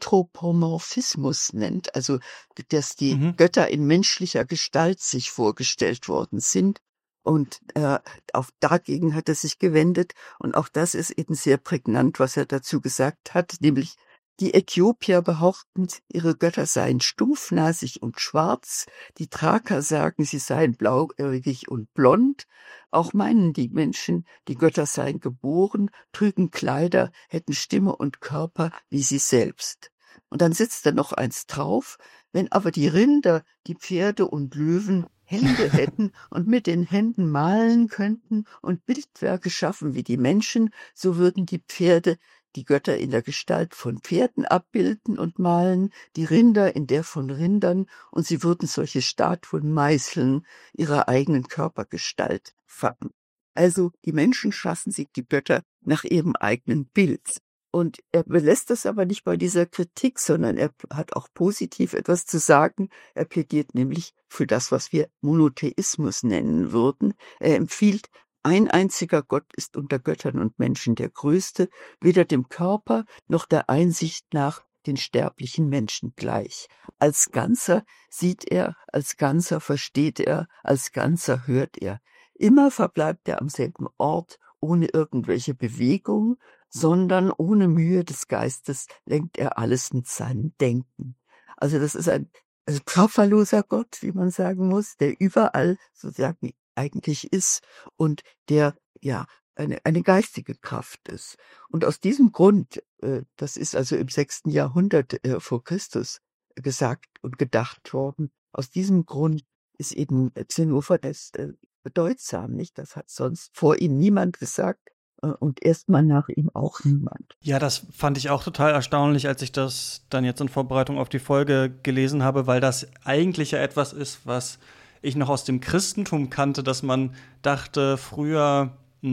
Anthropomorphismus nennt, also dass die Mhm. Götter in menschlicher Gestalt sich vorgestellt worden sind. Und auch dagegen hat er sich gewendet. Und auch das ist eben sehr prägnant, was er dazu gesagt hat, nämlich die Äthiopier behaupten, ihre Götter seien stumpfnasig und schwarz, die Thraker sagen, sie seien blauäugig und blond. Auch meinen die Menschen, die Götter seien geboren, trügen Kleider, hätten Stimme und Körper wie sie selbst. Und dann sitzt da noch eins drauf, wenn aber die Rinder, die Pferde und Löwen Hände hätten und mit den Händen malen könnten und Bildwerke schaffen wie die Menschen, so würden die Pferde die Götter in der Gestalt von Pferden abbilden und malen, die Rinder in der von Rindern, und sie würden solche Statuen meißeln, ihrer eigenen Körpergestalt fassen. Also die Menschen schaffen sich die Götter nach ihrem eigenen Bild. Und er belässt das aber nicht bei dieser Kritik, sondern er hat auch positiv etwas zu sagen. Er plädiert nämlich für das, was wir Monotheismus nennen würden. Er empfiehlt, ein einziger Gott ist unter Göttern und Menschen der größte, weder dem Körper noch der Einsicht nach den sterblichen Menschen gleich. Als Ganzer sieht er, als Ganzer versteht er, als Ganzer hört er. Immer verbleibt er am selben Ort, ohne irgendwelche Bewegung, sondern ohne Mühe des Geistes lenkt er alles mit seinem Denken. Also das ist ein körperloser Gott, wie man sagen muss, der überall sozusagen eigentlich ist und der ja eine geistige Kraft ist. Und aus diesem Grund, das ist also im 6. Jahrhundert vor Christus gesagt und gedacht worden, aus diesem Grund ist eben Xenophanes bedeutsam, nicht? Das hat sonst vor ihm niemand gesagt und erstmal nach ihm auch niemand. Ja, das fand ich auch total erstaunlich, als ich das dann jetzt in Vorbereitung auf die Folge gelesen habe, weil das eigentlich ja etwas ist, was ich noch aus dem Christentum kannte, dass man dachte früher,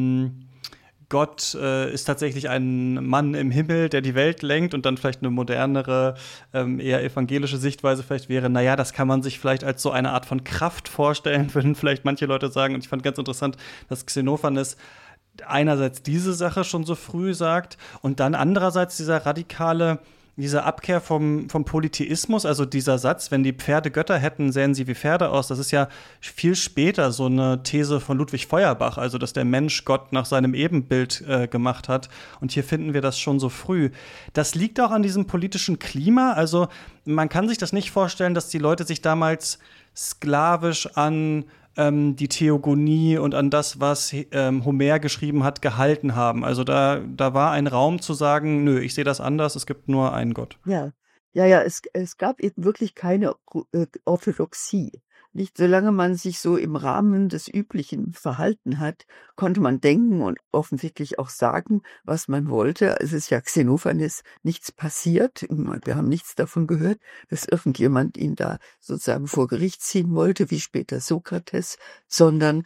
Gott ist tatsächlich ein Mann im Himmel, der die Welt lenkt, und dann vielleicht eine modernere, eher evangelische Sichtweise vielleicht wäre, naja, das kann man sich vielleicht als so eine Art von Kraft vorstellen, würden vielleicht manche Leute sagen. Und ich fand ganz interessant, dass Xenophanes einerseits diese Sache schon so früh sagt und dann andererseits diese Abkehr vom Polytheismus, also dieser Satz, wenn die Pferde Götter hätten, sähen sie wie Pferde aus. Das ist ja viel später so eine These von Ludwig Feuerbach, also dass der Mensch Gott nach seinem Ebenbild gemacht hat. Und hier finden wir das schon so früh. Das liegt auch an diesem politischen Klima. Also man kann sich das nicht vorstellen, dass die Leute sich damals sklavisch an die Theogonie und an das, was Homer geschrieben hat, gehalten haben. Also da war ein Raum zu sagen, nö, ich sehe das anders, es gibt nur einen Gott. Ja, ja, es gab eben wirklich keine Orthodoxie. Nicht, solange man sich so im Rahmen des Üblichen verhalten hat, konnte man denken und offensichtlich auch sagen, was man wollte. Es ist ja Xenophanes nichts passiert. Wir haben nichts davon gehört, dass irgendjemand ihn da sozusagen vor Gericht ziehen wollte, wie später Sokrates, sondern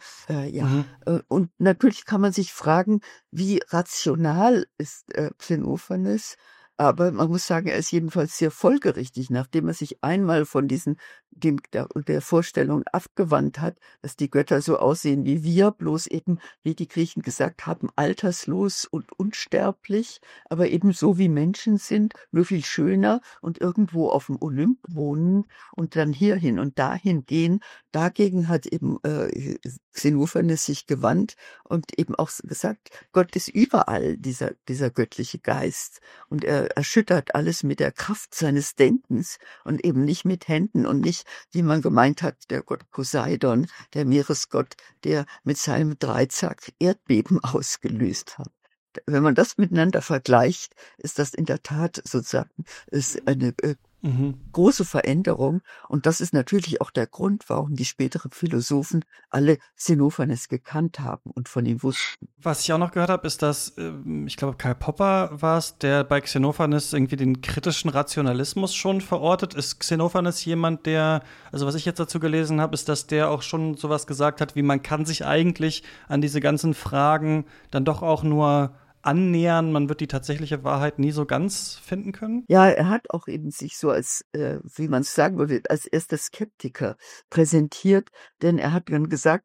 und natürlich kann man sich fragen, wie rational ist Xenophanes? Aber man muss sagen, er ist jedenfalls sehr folgerichtig, nachdem er sich einmal von der Vorstellung abgewandt hat, dass die Götter so aussehen wie wir, bloß eben, wie die Griechen gesagt haben, alterslos und unsterblich, aber eben so wie Menschen sind, nur viel schöner und irgendwo auf dem Olymp wohnen und dann hierhin und dahin gehen. Dagegen hat eben Xenophanes sich gewandt und eben auch gesagt, Gott ist überall, dieser göttliche Geist. Und er erschüttert alles mit der Kraft seines Denkens und eben nicht mit Händen und nicht, wie man gemeint hat, der Gott Poseidon, der Meeresgott, der mit seinem Dreizack Erdbeben ausgelöst hat. Wenn man das miteinander vergleicht, ist das in der Tat sozusagen ist eine große Veränderung. Und das ist natürlich auch der Grund, warum die späteren Philosophen alle Xenophanes gekannt haben und von ihm wussten. Was ich auch noch gehört habe, ist, dass, ich glaube, Karl Popper war es, der bei Xenophanes irgendwie den kritischen Rationalismus schon verortet. Ist Xenophanes jemand, der, also was ich jetzt dazu gelesen habe, ist, dass der auch schon sowas gesagt hat, wie man kann sich eigentlich an diese ganzen Fragen dann doch auch nur annähern, man wird die tatsächliche Wahrheit nie so ganz finden können? Ja, er hat auch eben sich so als, wie man es sagen würde, als erster Skeptiker präsentiert, denn er hat dann gesagt,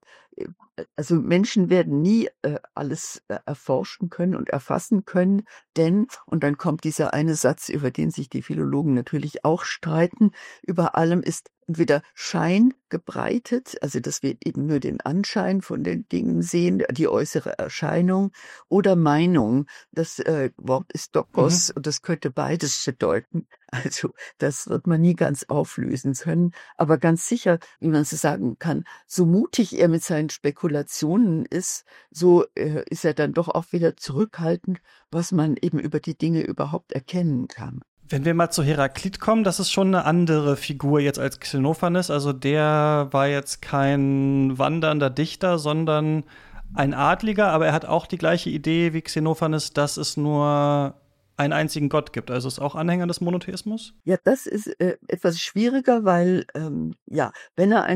also Menschen werden nie alles erforschen können und erfassen können, denn, und dann kommt dieser eine Satz, über den sich die Philologen natürlich auch streiten, über allem ist entweder Schein gebreitet, also dass wir eben nur den Anschein von den Dingen sehen, die äußere Erscheinung, oder Meinung. Das Wort ist Dokos und das könnte beides bedeuten. Also das wird man nie ganz auflösen können. Aber ganz sicher, wie man so sagen kann, so mutig er mit seinen Spekulationen ist, so ist er dann doch auch wieder zurückhaltend, was man eben über die Dinge überhaupt erkennen kann. Wenn wir mal zu Heraklit kommen, das ist schon eine andere Figur jetzt als Xenophanes. Also der war jetzt kein wandernder Dichter, sondern ein Adliger, aber er hat auch die gleiche Idee wie Xenophanes, dass es nur einen einzigen Gott gibt. Also ist auch Anhänger des Monotheismus? Ja, das ist etwas schwieriger, weil ja, wenn er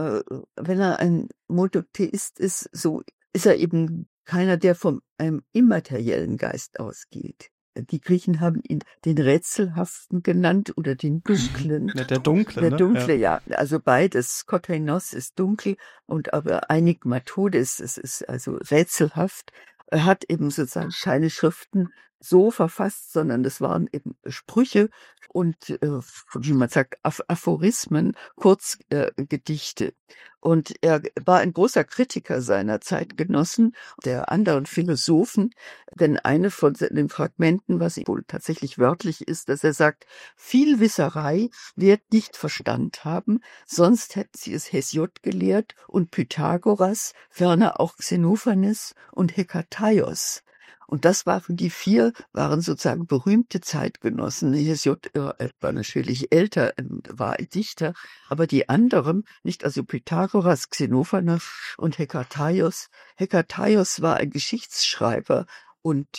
ein Monotheist ist, so ist er eben keiner, der von einem immateriellen Geist ausgeht. Die Griechen haben ihn den Rätselhaften genannt oder den Dunklen. Der Dunkle, Der ne? Dunkle, ja. Also beides. Kotenos ist dunkel und aber Enigmatodes, es ist also rätselhaft. Er hat eben sozusagen keine Schriften so verfasst, sondern das waren eben Sprüche und, wie man sagt, Aphorismen, Kurzgedichte. Und er war ein großer Kritiker seiner Zeitgenossen, der anderen Philosophen, denn eine von den Fragmenten, was wohl tatsächlich wörtlich ist, dass er sagt, viel Wisserei wird nicht Verstand haben, sonst hätten sie es Hesiod gelehrt und Pythagoras, ferner auch Xenophanes und Hekataios. Und das waren sozusagen berühmte Zeitgenossen. Hesiod war natürlich älter, war ein Dichter, aber die anderen, nicht also Pythagoras, Xenophanes und Hekataios. Hekataios war ein Geschichtsschreiber und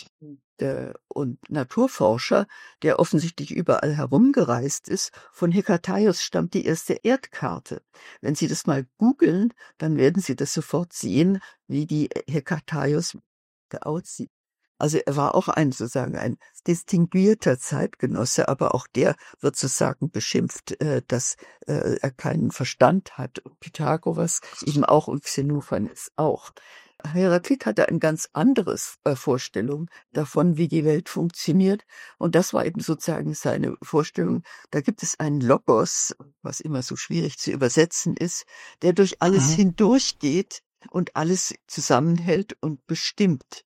Naturforscher, der offensichtlich überall herumgereist ist. Von Hekataios stammt die erste Erdkarte. Wenn Sie das mal googeln, dann werden Sie das sofort sehen, wie die Hekataios aussieht. Also er war auch sozusagen ein distinguierter Zeitgenosse, aber auch der wird sozusagen beschimpft, dass er keinen Verstand hat. Und Pythagoras eben auch und Xenophanes auch. Heraklit hatte ein ganz anderes Vorstellung davon, wie die Welt funktioniert. Und das war eben sozusagen seine Vorstellung. Da gibt es einen Logos, was immer so schwierig zu übersetzen ist, der durch alles hindurchgeht und alles zusammenhält und bestimmt.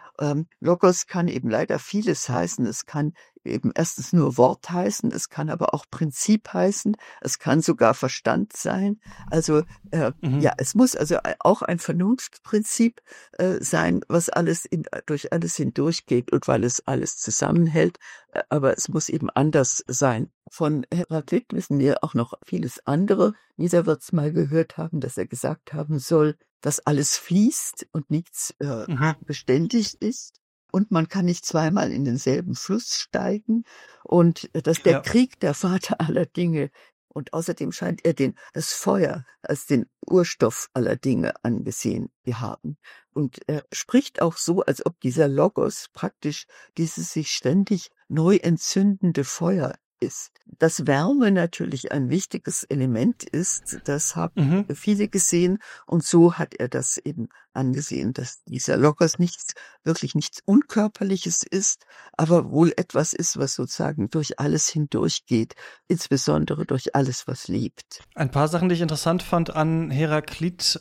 Logos kann eben leider vieles heißen. Es kann eben erstens nur Wort heißen, es kann aber auch Prinzip heißen, es kann sogar Verstand sein. Also ja, es muss also auch ein Vernunftprinzip sein, was durch alles hindurchgeht und weil es alles zusammenhält. Aber es muss eben anders sein. Von Heraklit wissen wir auch noch vieles andere. Jeder wird es mal gehört haben, dass er gesagt haben soll, dass alles fließt und nichts beständig ist. Und man kann nicht zweimal in denselben Fluss steigen. Und dass der Krieg der Vater aller Dinge. Und außerdem scheint er das Feuer als den Urstoff aller Dinge angesehen zu haben. Und er spricht auch so, als ob dieser Logos praktisch dieses sich ständig neu entzündende Feuer ist. Dass Wärme natürlich ein wichtiges Element ist, das haben viele gesehen und so hat er das eben angesehen, dass dieser Logos wirklich nichts Unkörperliches ist, aber wohl etwas ist, was sozusagen durch alles hindurchgeht, insbesondere durch alles, was lebt. Ein paar Sachen, die ich interessant fand an Heraklit,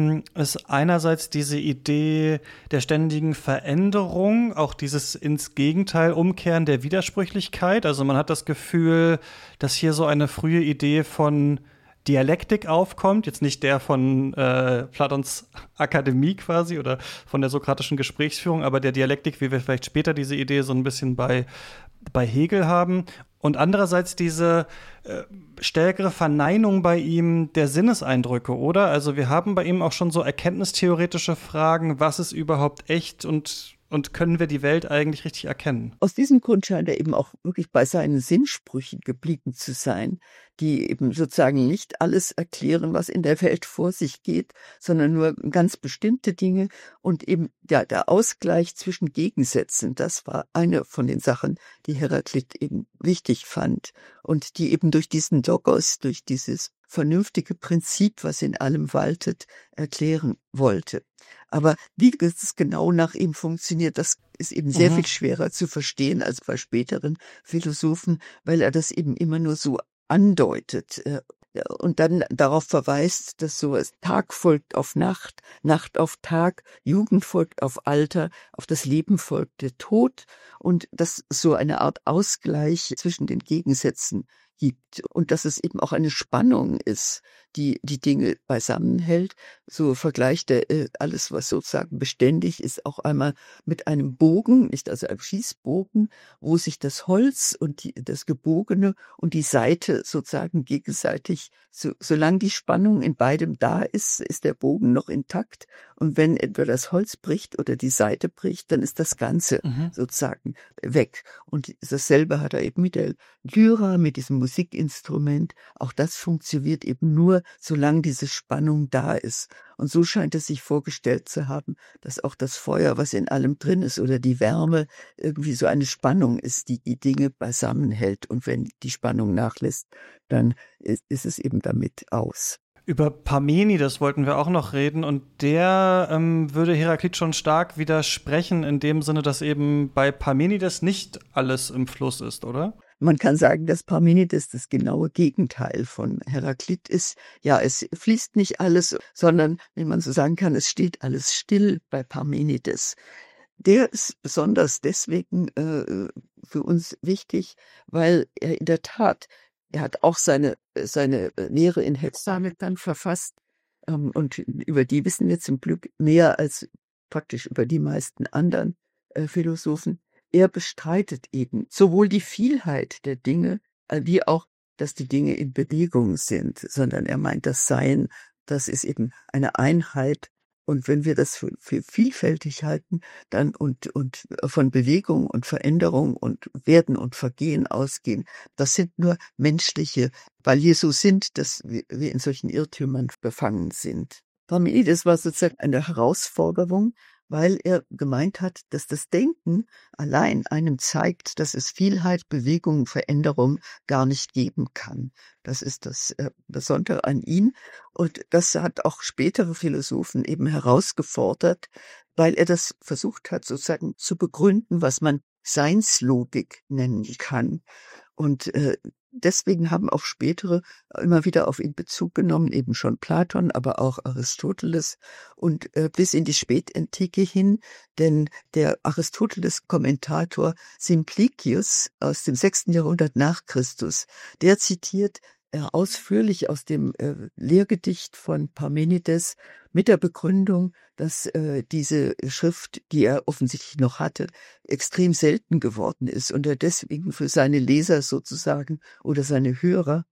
ist einerseits diese Idee der ständigen Veränderung, auch dieses ins Gegenteil umkehren der Widersprüchlichkeit. Also man hat das Gefühl, dass hier so eine frühe Idee von Dialektik aufkommt, jetzt nicht der von Platons Akademie quasi oder von der sokratischen Gesprächsführung, aber der Dialektik, wie wir vielleicht später diese Idee so ein bisschen bei Hegel haben. Und andererseits diese stärkere Verneinung bei ihm der Sinneseindrücke, oder? Also wir haben bei ihm auch schon so erkenntnistheoretische Fragen, was ist überhaupt echt und können wir die Welt eigentlich richtig erkennen? Aus diesem Grund scheint er eben auch wirklich bei seinen Sinnsprüchen geblieben zu sein, die eben sozusagen nicht alles erklären, was in der Welt vor sich geht, sondern nur ganz bestimmte Dinge und eben der Ausgleich zwischen Gegensätzen, das war eine von den Sachen, die Heraklit eben wichtig fand und die eben durch diesen Logos, durch dieses vernünftige Prinzip, was in allem waltet, erklären wollte. Aber wie es genau nach ihm funktioniert, das ist eben sehr viel schwerer zu verstehen als bei späteren Philosophen, weil er das eben immer nur so andeutet und dann darauf verweist, dass sowas Tag folgt auf Nacht, Nacht auf Tag, Jugend folgt auf Alter, auf das Leben folgt der Tod und dass so eine Art Ausgleich zwischen den Gegensätzen gibt und dass es eben auch eine Spannung ist, die die Dinge beisammenhält. So vergleicht er alles, was sozusagen beständig ist, auch einmal mit einem Bogen, nicht also einem Schießbogen, wo sich das Holz und das Gebogene und die Saite sozusagen gegenseitig, solange die Spannung in beidem da ist, ist der Bogen noch intakt. Und wenn etwa das Holz bricht oder die Saite bricht, dann ist das Ganze sozusagen weg. Und dasselbe hat er eben mit der Lyra, mit diesem Musikinstrument. Auch das funktioniert eben nur, solange diese Spannung da ist. Und so scheint es sich vorgestellt zu haben, dass auch das Feuer, was in allem drin ist, oder die Wärme irgendwie so eine Spannung ist, die die Dinge beisammenhält. Und wenn die Spannung nachlässt, dann ist es eben damit aus. Über Parmenides wollten wir auch noch reden und der würde Heraklit schon stark widersprechen in dem Sinne, dass eben bei Parmenides nicht alles im Fluss ist, oder? Man kann sagen, dass Parmenides das genaue Gegenteil von Heraklit ist. Ja, es fließt nicht alles, sondern, wenn man so sagen kann, es steht alles still bei Parmenides. Der ist besonders deswegen für uns wichtig, weil er in der Tat, er hat auch seine Lehre in Hexamet dann verfasst und über die wissen wir zum Glück mehr als praktisch über die meisten anderen Philosophen. Er bestreitet eben sowohl die Vielheit der Dinge, wie auch, dass die Dinge in Bewegung sind, sondern er meint, das Sein, das ist eben eine Einheit. Und wenn wir das für vielfältig halten, dann und von Bewegung und Veränderung und Werden und Vergehen ausgehen, das sind nur menschliche, weil wir so sind, dass wir in solchen Irrtümern befangen sind. Parmenides war sozusagen eine Herausforderung, weil er gemeint hat, dass das Denken allein einem zeigt, dass es Vielheit, Bewegung, Veränderung gar nicht geben kann. Das ist das Besondere an ihm. Und das hat auch spätere Philosophen eben herausgefordert, weil er das versucht hat, sozusagen zu begründen, was man Seinslogik nennen kann. Und deswegen haben auch spätere immer wieder auf ihn Bezug genommen, eben schon Platon, aber auch Aristoteles und bis in die Spätantike hin, denn der Aristoteles-Kommentator Simplicius aus dem 6. Jahrhundert nach Christus, der zitiert ausführlich aus dem Lehrgedicht von Parmenides mit der Begründung, dass diese Schrift, die er offensichtlich noch hatte, extrem selten geworden ist und er deswegen für seine Leser sozusagen oder seine Hörer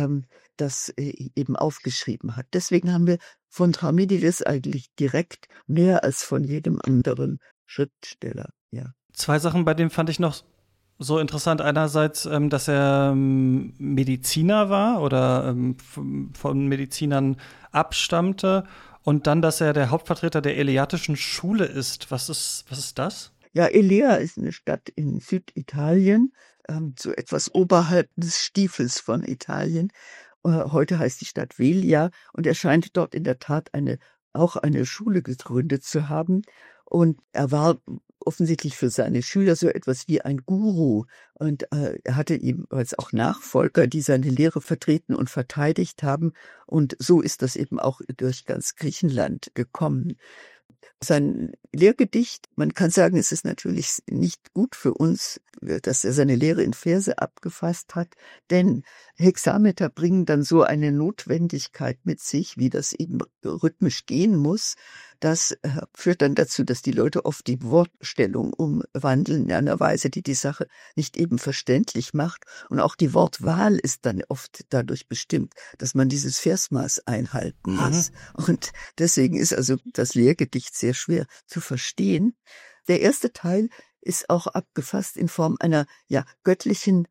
das eben aufgeschrieben hat. Deswegen haben wir von Parmenides eigentlich direkt mehr als von jedem anderen Schriftsteller. Ja. Zwei Sachen, bei denen fand ich noch so interessant. Einerseits, dass er Mediziner war oder von Medizinern abstammte und dann, dass er der Hauptvertreter der eleatischen Schule ist. Was ist das? Ja, Elea ist eine Stadt in Süditalien, so etwas oberhalb des Stiefels von Italien. Heute heißt die Stadt Velia und er scheint dort in der Tat auch eine Schule gegründet zu haben. Und er war offensichtlich für seine Schüler so etwas wie ein Guru. Und er hatte ebenfalls auch Nachfolger, die seine Lehre vertreten und verteidigt haben. Und so ist das eben auch durch ganz Griechenland gekommen. Sein Lehrgedicht, man kann sagen, es ist natürlich nicht gut für uns, dass er seine Lehre in Verse abgefasst hat, denn Hexameter bringen dann so eine Notwendigkeit mit sich, wie das eben rhythmisch gehen muss. Das führt dann dazu, dass die Leute oft die Wortstellung umwandeln in einer Weise, die die Sache nicht eben verständlich macht. Und auch die Wortwahl ist dann oft dadurch bestimmt, dass man dieses Versmaß einhalten muss. Und deswegen ist also das Lehrgedicht sehr schwer zu verstehen. Der erste Teil ist auch abgefasst in Form einer göttlichen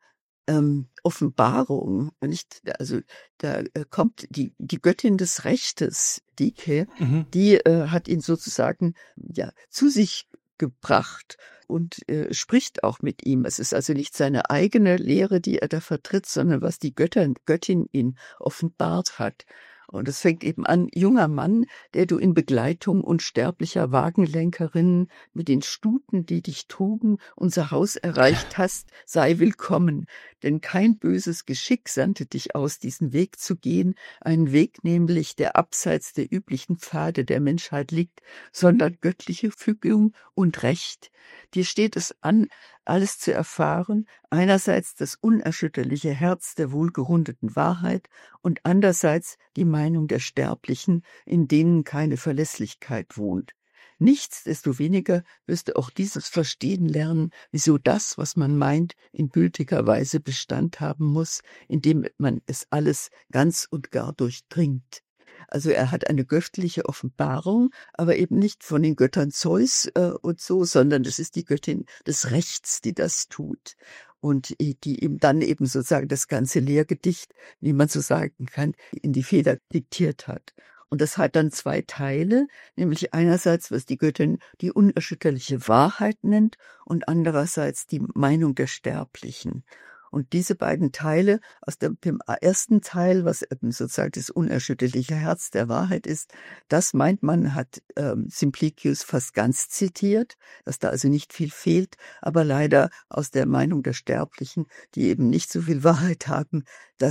Offenbarung. Nicht? Also da kommt die Göttin des Rechtes, Dike, die hat ihn sozusagen zu sich gebracht und spricht auch mit ihm. Es ist also nicht seine eigene Lehre, die er da vertritt, sondern was die Göttin ihn offenbart hat. Und es fängt eben an: Junger Mann, der du in Begleitung unsterblicher Wagenlenkerinnen mit den Stuten, die dich trugen, unser Haus erreicht hast, sei willkommen. Denn kein böses Geschick sandte dich aus, diesen Weg zu gehen, einen Weg nämlich, der abseits der üblichen Pfade der Menschheit liegt, sondern göttliche Fügung und Recht. Dir steht es an, alles zu erfahren, einerseits das unerschütterliche Herz der wohlgerundeten Wahrheit und andererseits die Meinung der Sterblichen, in denen keine Verlässlichkeit wohnt. Nichtsdestoweniger wirst du auch dieses verstehen lernen, wieso das, was man meint, in gültiger Weise Bestand haben muss, indem man es alles ganz und gar durchdringt. Also er hat eine göttliche Offenbarung, aber eben nicht von den Göttern Zeus und so, sondern es ist die Göttin des Rechts, die das tut. Und die ihm dann eben sozusagen das ganze Lehrgedicht, wie man so sagen kann, in die Feder diktiert hat. Und das hat dann zwei Teile, nämlich einerseits, was die Göttin die unerschütterliche Wahrheit nennt und andererseits die Meinung der Sterblichen. Und diese beiden Teile aus dem ersten Teil, was eben sozusagen das unerschütterliche Herz der Wahrheit ist, das meint man, hat Simplicius fast ganz zitiert, dass da also nicht viel fehlt, aber leider aus der Meinung der Sterblichen, die eben nicht so viel Wahrheit haben, da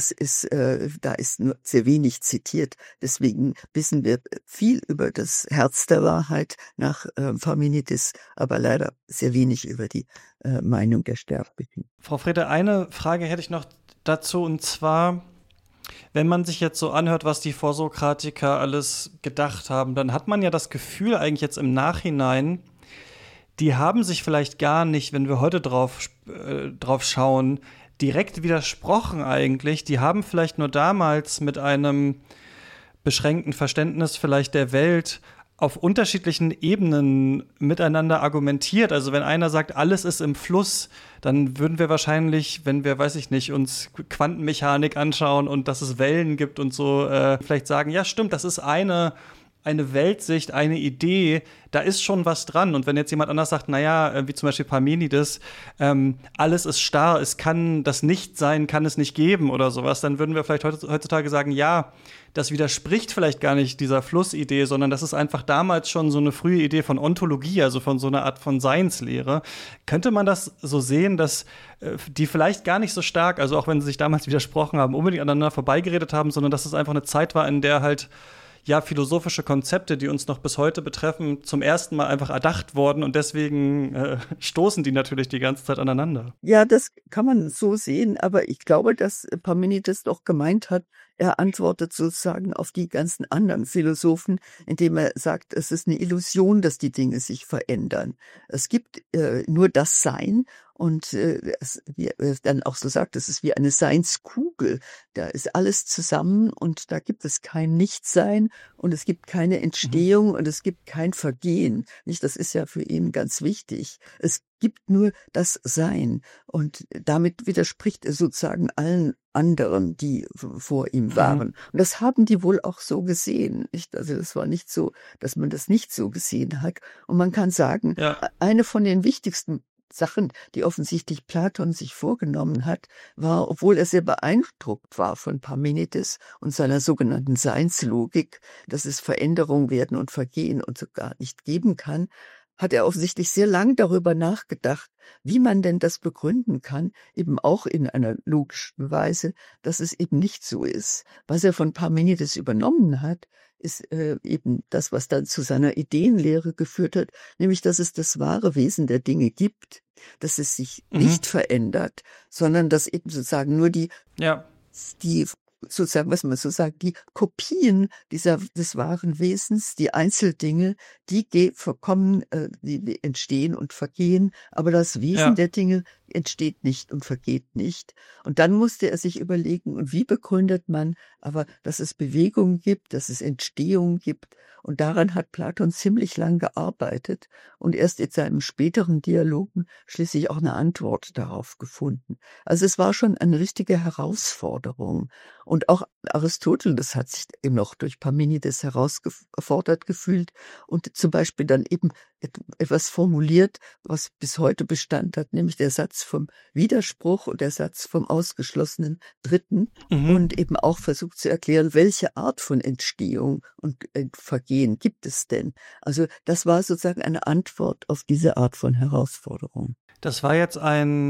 ist nur sehr wenig zitiert. Deswegen wissen wir viel über das Herz der Wahrheit nach Parmenides, aber leider sehr wenig über die Meinung der Sterblichen. Frau Frede, eine Frage hätte ich noch dazu, und zwar, wenn man sich jetzt so anhört, was die Vorsokratiker alles gedacht haben, dann hat man ja das Gefühl eigentlich jetzt im Nachhinein, die haben sich vielleicht gar nicht, wenn wir heute drauf schauen, direkt widersprochen eigentlich. Die haben vielleicht nur damals mit einem beschränkten Verständnis vielleicht der Welt auf unterschiedlichen Ebenen miteinander argumentiert. Also wenn einer sagt, alles ist im Fluss, dann würden wir wahrscheinlich, wenn wir, weiß ich nicht, uns Quantenmechanik anschauen und dass es Wellen gibt und so, vielleicht sagen, ja stimmt, das ist eine Weltsicht, eine Idee, da ist schon was dran. Und wenn jetzt jemand anders sagt, naja, wie zum Beispiel Parmenides, alles ist starr, es kann das Nicht-Sein, kann es nicht geben oder sowas, dann würden wir vielleicht heutzutage sagen, ja, das widerspricht vielleicht gar nicht dieser Flussidee, sondern das ist einfach damals schon so eine frühe Idee von Ontologie, also von so einer Art von Seinslehre. Könnte man das so sehen, dass die vielleicht gar nicht so stark, also auch wenn sie sich damals widersprochen haben, unbedingt aneinander vorbeigeredet haben, sondern dass es einfach eine Zeit war, in der halt philosophische Konzepte, die uns noch bis heute betreffen, zum ersten Mal einfach erdacht worden und deswegen stoßen die natürlich die ganze Zeit aneinander. Ja, das kann man so sehen, aber ich glaube, dass Parmenides doch gemeint hat, er antwortet sozusagen auf die ganzen anderen Philosophen, indem er sagt, es ist eine Illusion, dass die Dinge sich verändern. Es gibt nur das Sein. Und wie er dann auch so sagt, es ist wie eine Seinskugel. Da ist alles zusammen und da gibt es kein Nichtsein und es gibt keine Entstehung und es gibt kein Vergehen. Nicht? Das ist ja für ihn ganz wichtig. Es gibt nur das Sein. Und damit widerspricht er sozusagen allen anderen, die vor ihm waren. Und das haben die wohl auch so gesehen, nicht? Also das war nicht so, dass man das nicht so gesehen hat. Und man kann sagen, eine von den wichtigsten Sachen, die offensichtlich Platon sich vorgenommen hat, war, obwohl er sehr beeindruckt war von Parmenides und seiner sogenannten Seinslogik, dass es Veränderung, Werden und Vergehen und so gar nicht geben kann, hat er offensichtlich sehr lang darüber nachgedacht, wie man denn das begründen kann, eben auch in einer logischen Weise, dass es eben nicht so ist. Was er von Parmenides übernommen hat, ist eben das, was dann zu seiner Ideenlehre geführt hat, nämlich, dass es das wahre Wesen der Dinge gibt, dass es sich nicht verändert, sondern dass eben sozusagen nur die sozusagen, was man so sagt, die Kopien des wahren Wesens, die Einzeldinge, die verkommen, die entstehen und vergehen, aber das Wesen der Dinge entsteht nicht und vergeht nicht. Und dann musste er sich überlegen, und wie begründet man aber, dass es Bewegung gibt, dass es Entstehung gibt. Und daran hat Platon ziemlich lang gearbeitet und erst in seinem späteren Dialogen schließlich auch eine Antwort darauf gefunden. Also es war schon eine richtige Herausforderung. Und auch Aristoteles hat sich eben noch durch Parmenides herausgefordert gefühlt und zum Beispiel dann eben etwas formuliert, was bis heute Bestand hat, nämlich der Satz vom Widerspruch und der Satz vom ausgeschlossenen Dritten und eben auch versucht zu erklären, welche Art von Entstehung und Vergehen gibt es denn. Also das war sozusagen eine Antwort auf diese Art von Herausforderung. Das war jetzt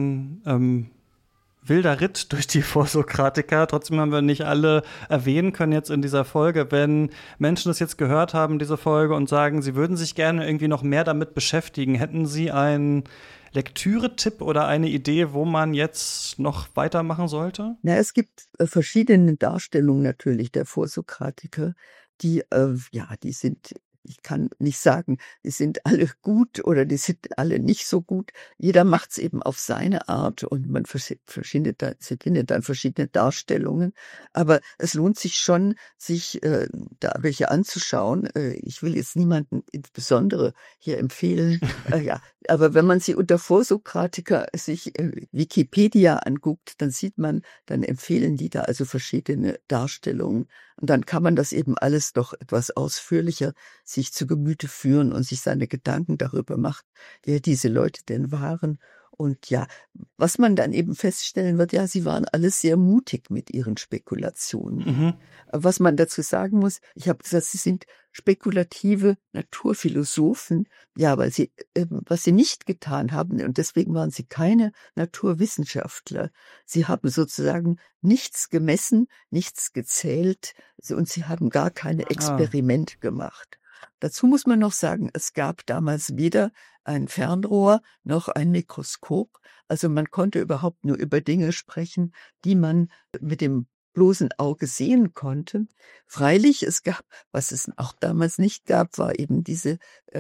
ein wilder Ritt durch die Vorsokratiker. Trotzdem haben wir nicht alle erwähnen können jetzt in dieser Folge. Wenn Menschen das jetzt gehört haben, diese Folge, und sagen, sie würden sich gerne irgendwie noch mehr damit beschäftigen, hätten Sie einen Lektüre-Tipp oder eine Idee, wo man jetzt noch weitermachen sollte? Na, es gibt verschiedene Darstellungen natürlich der Vorsokratiker, die sind, ich kann nicht sagen, die sind alle gut oder die sind alle nicht so gut. Jeder macht es eben auf seine Art und man findet dann verschiedene Darstellungen. Aber es lohnt sich schon, sich da welche anzuschauen. Ich will jetzt niemanden insbesondere hier empfehlen. Aber wenn man sie unter Vorsokratiker sich Wikipedia anguckt, dann empfehlen die da also verschiedene Darstellungen. Und dann kann man das eben alles doch etwas ausführlicher sich zu Gemüte führen und sich seine Gedanken darüber macht, wer diese Leute denn waren. Und ja, was man dann eben feststellen wird, ja, sie waren alle sehr mutig mit ihren Spekulationen. Was man dazu sagen muss, ich habe gesagt, sie sind spekulative Naturphilosophen, ja, weil sie, was sie nicht getan haben, und deswegen waren sie keine Naturwissenschaftler. Sie haben sozusagen nichts gemessen, nichts gezählt und sie haben gar keine Experimente gemacht. Dazu muss man noch sagen, es gab damals weder ein Fernrohr noch ein Mikroskop. Also man konnte überhaupt nur über Dinge sprechen, die man mit dem bloßen Auge sehen konnte. Freilich, es gab, was es auch damals nicht gab, war eben diese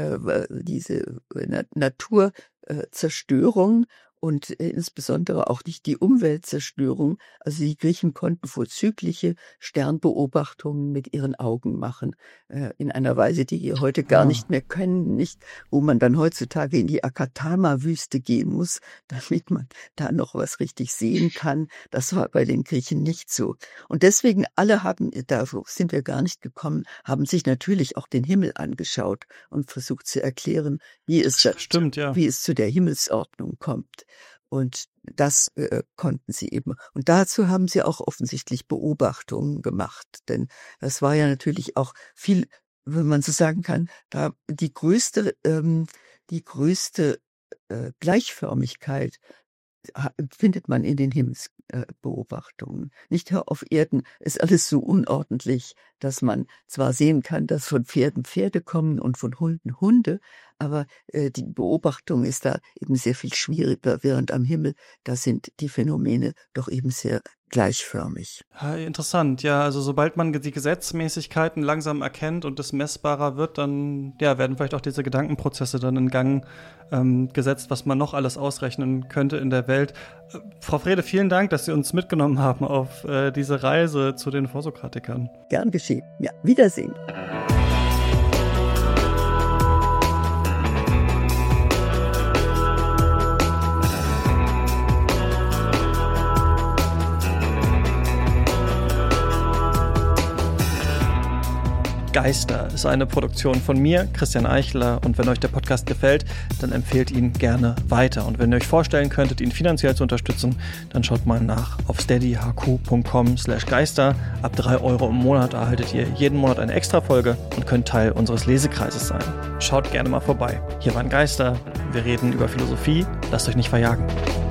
Naturzerstörung und insbesondere auch nicht die Umweltzerstörung. Also die Griechen konnten vorzügliche Sternbeobachtungen mit ihren Augen machen, in einer Weise, die wir heute gar nicht mehr können, nicht, wo man dann heutzutage in die Akatama-Wüste gehen muss, damit man da noch was richtig sehen kann. Das war bei den Griechen nicht so. Und deswegen darauf sind wir gar nicht gekommen, haben sich natürlich auch den Himmel angeschaut und versucht zu erklären, wie es zu der Himmelsordnung kommt. Und das konnten sie eben. Und dazu haben sie auch offensichtlich Beobachtungen gemacht. Denn das war ja natürlich auch viel, wenn man so sagen kann, da die größte Gleichförmigkeit findet man in den Himmelsbeobachtungen. Nicht auf Erden ist alles so unordentlich, dass man zwar sehen kann, dass von Pferden Pferde kommen und von Hunden Hunde, aber die Beobachtung ist da eben sehr viel schwieriger, während am Himmel, da sind die Phänomene doch eben sehr gleichförmig. Ja, interessant, ja, also sobald man die Gesetzmäßigkeiten langsam erkennt und es messbarer wird, dann werden vielleicht auch diese Gedankenprozesse dann in Gang gesetzt, was man noch alles ausrechnen könnte in der Welt. Frau Frede, vielen Dank, dass Sie uns mitgenommen haben auf diese Reise zu den Vorsokratikern. Gern geschehen. Ja, Wiedersehen. Geister ist eine Produktion von mir, Christian Eichler, und wenn euch der Podcast gefällt, dann empfehlt ihn gerne weiter. Und wenn ihr euch vorstellen könntet, ihn finanziell zu unterstützen, dann schaut mal nach auf steadyhq.com/geister. Ab 3 € im Monat erhaltet ihr jeden Monat eine Extra-Folge und könnt Teil unseres Lesekreises sein. Schaut gerne mal vorbei. Hier waren Geister, wir reden über Philosophie, lasst euch nicht verjagen.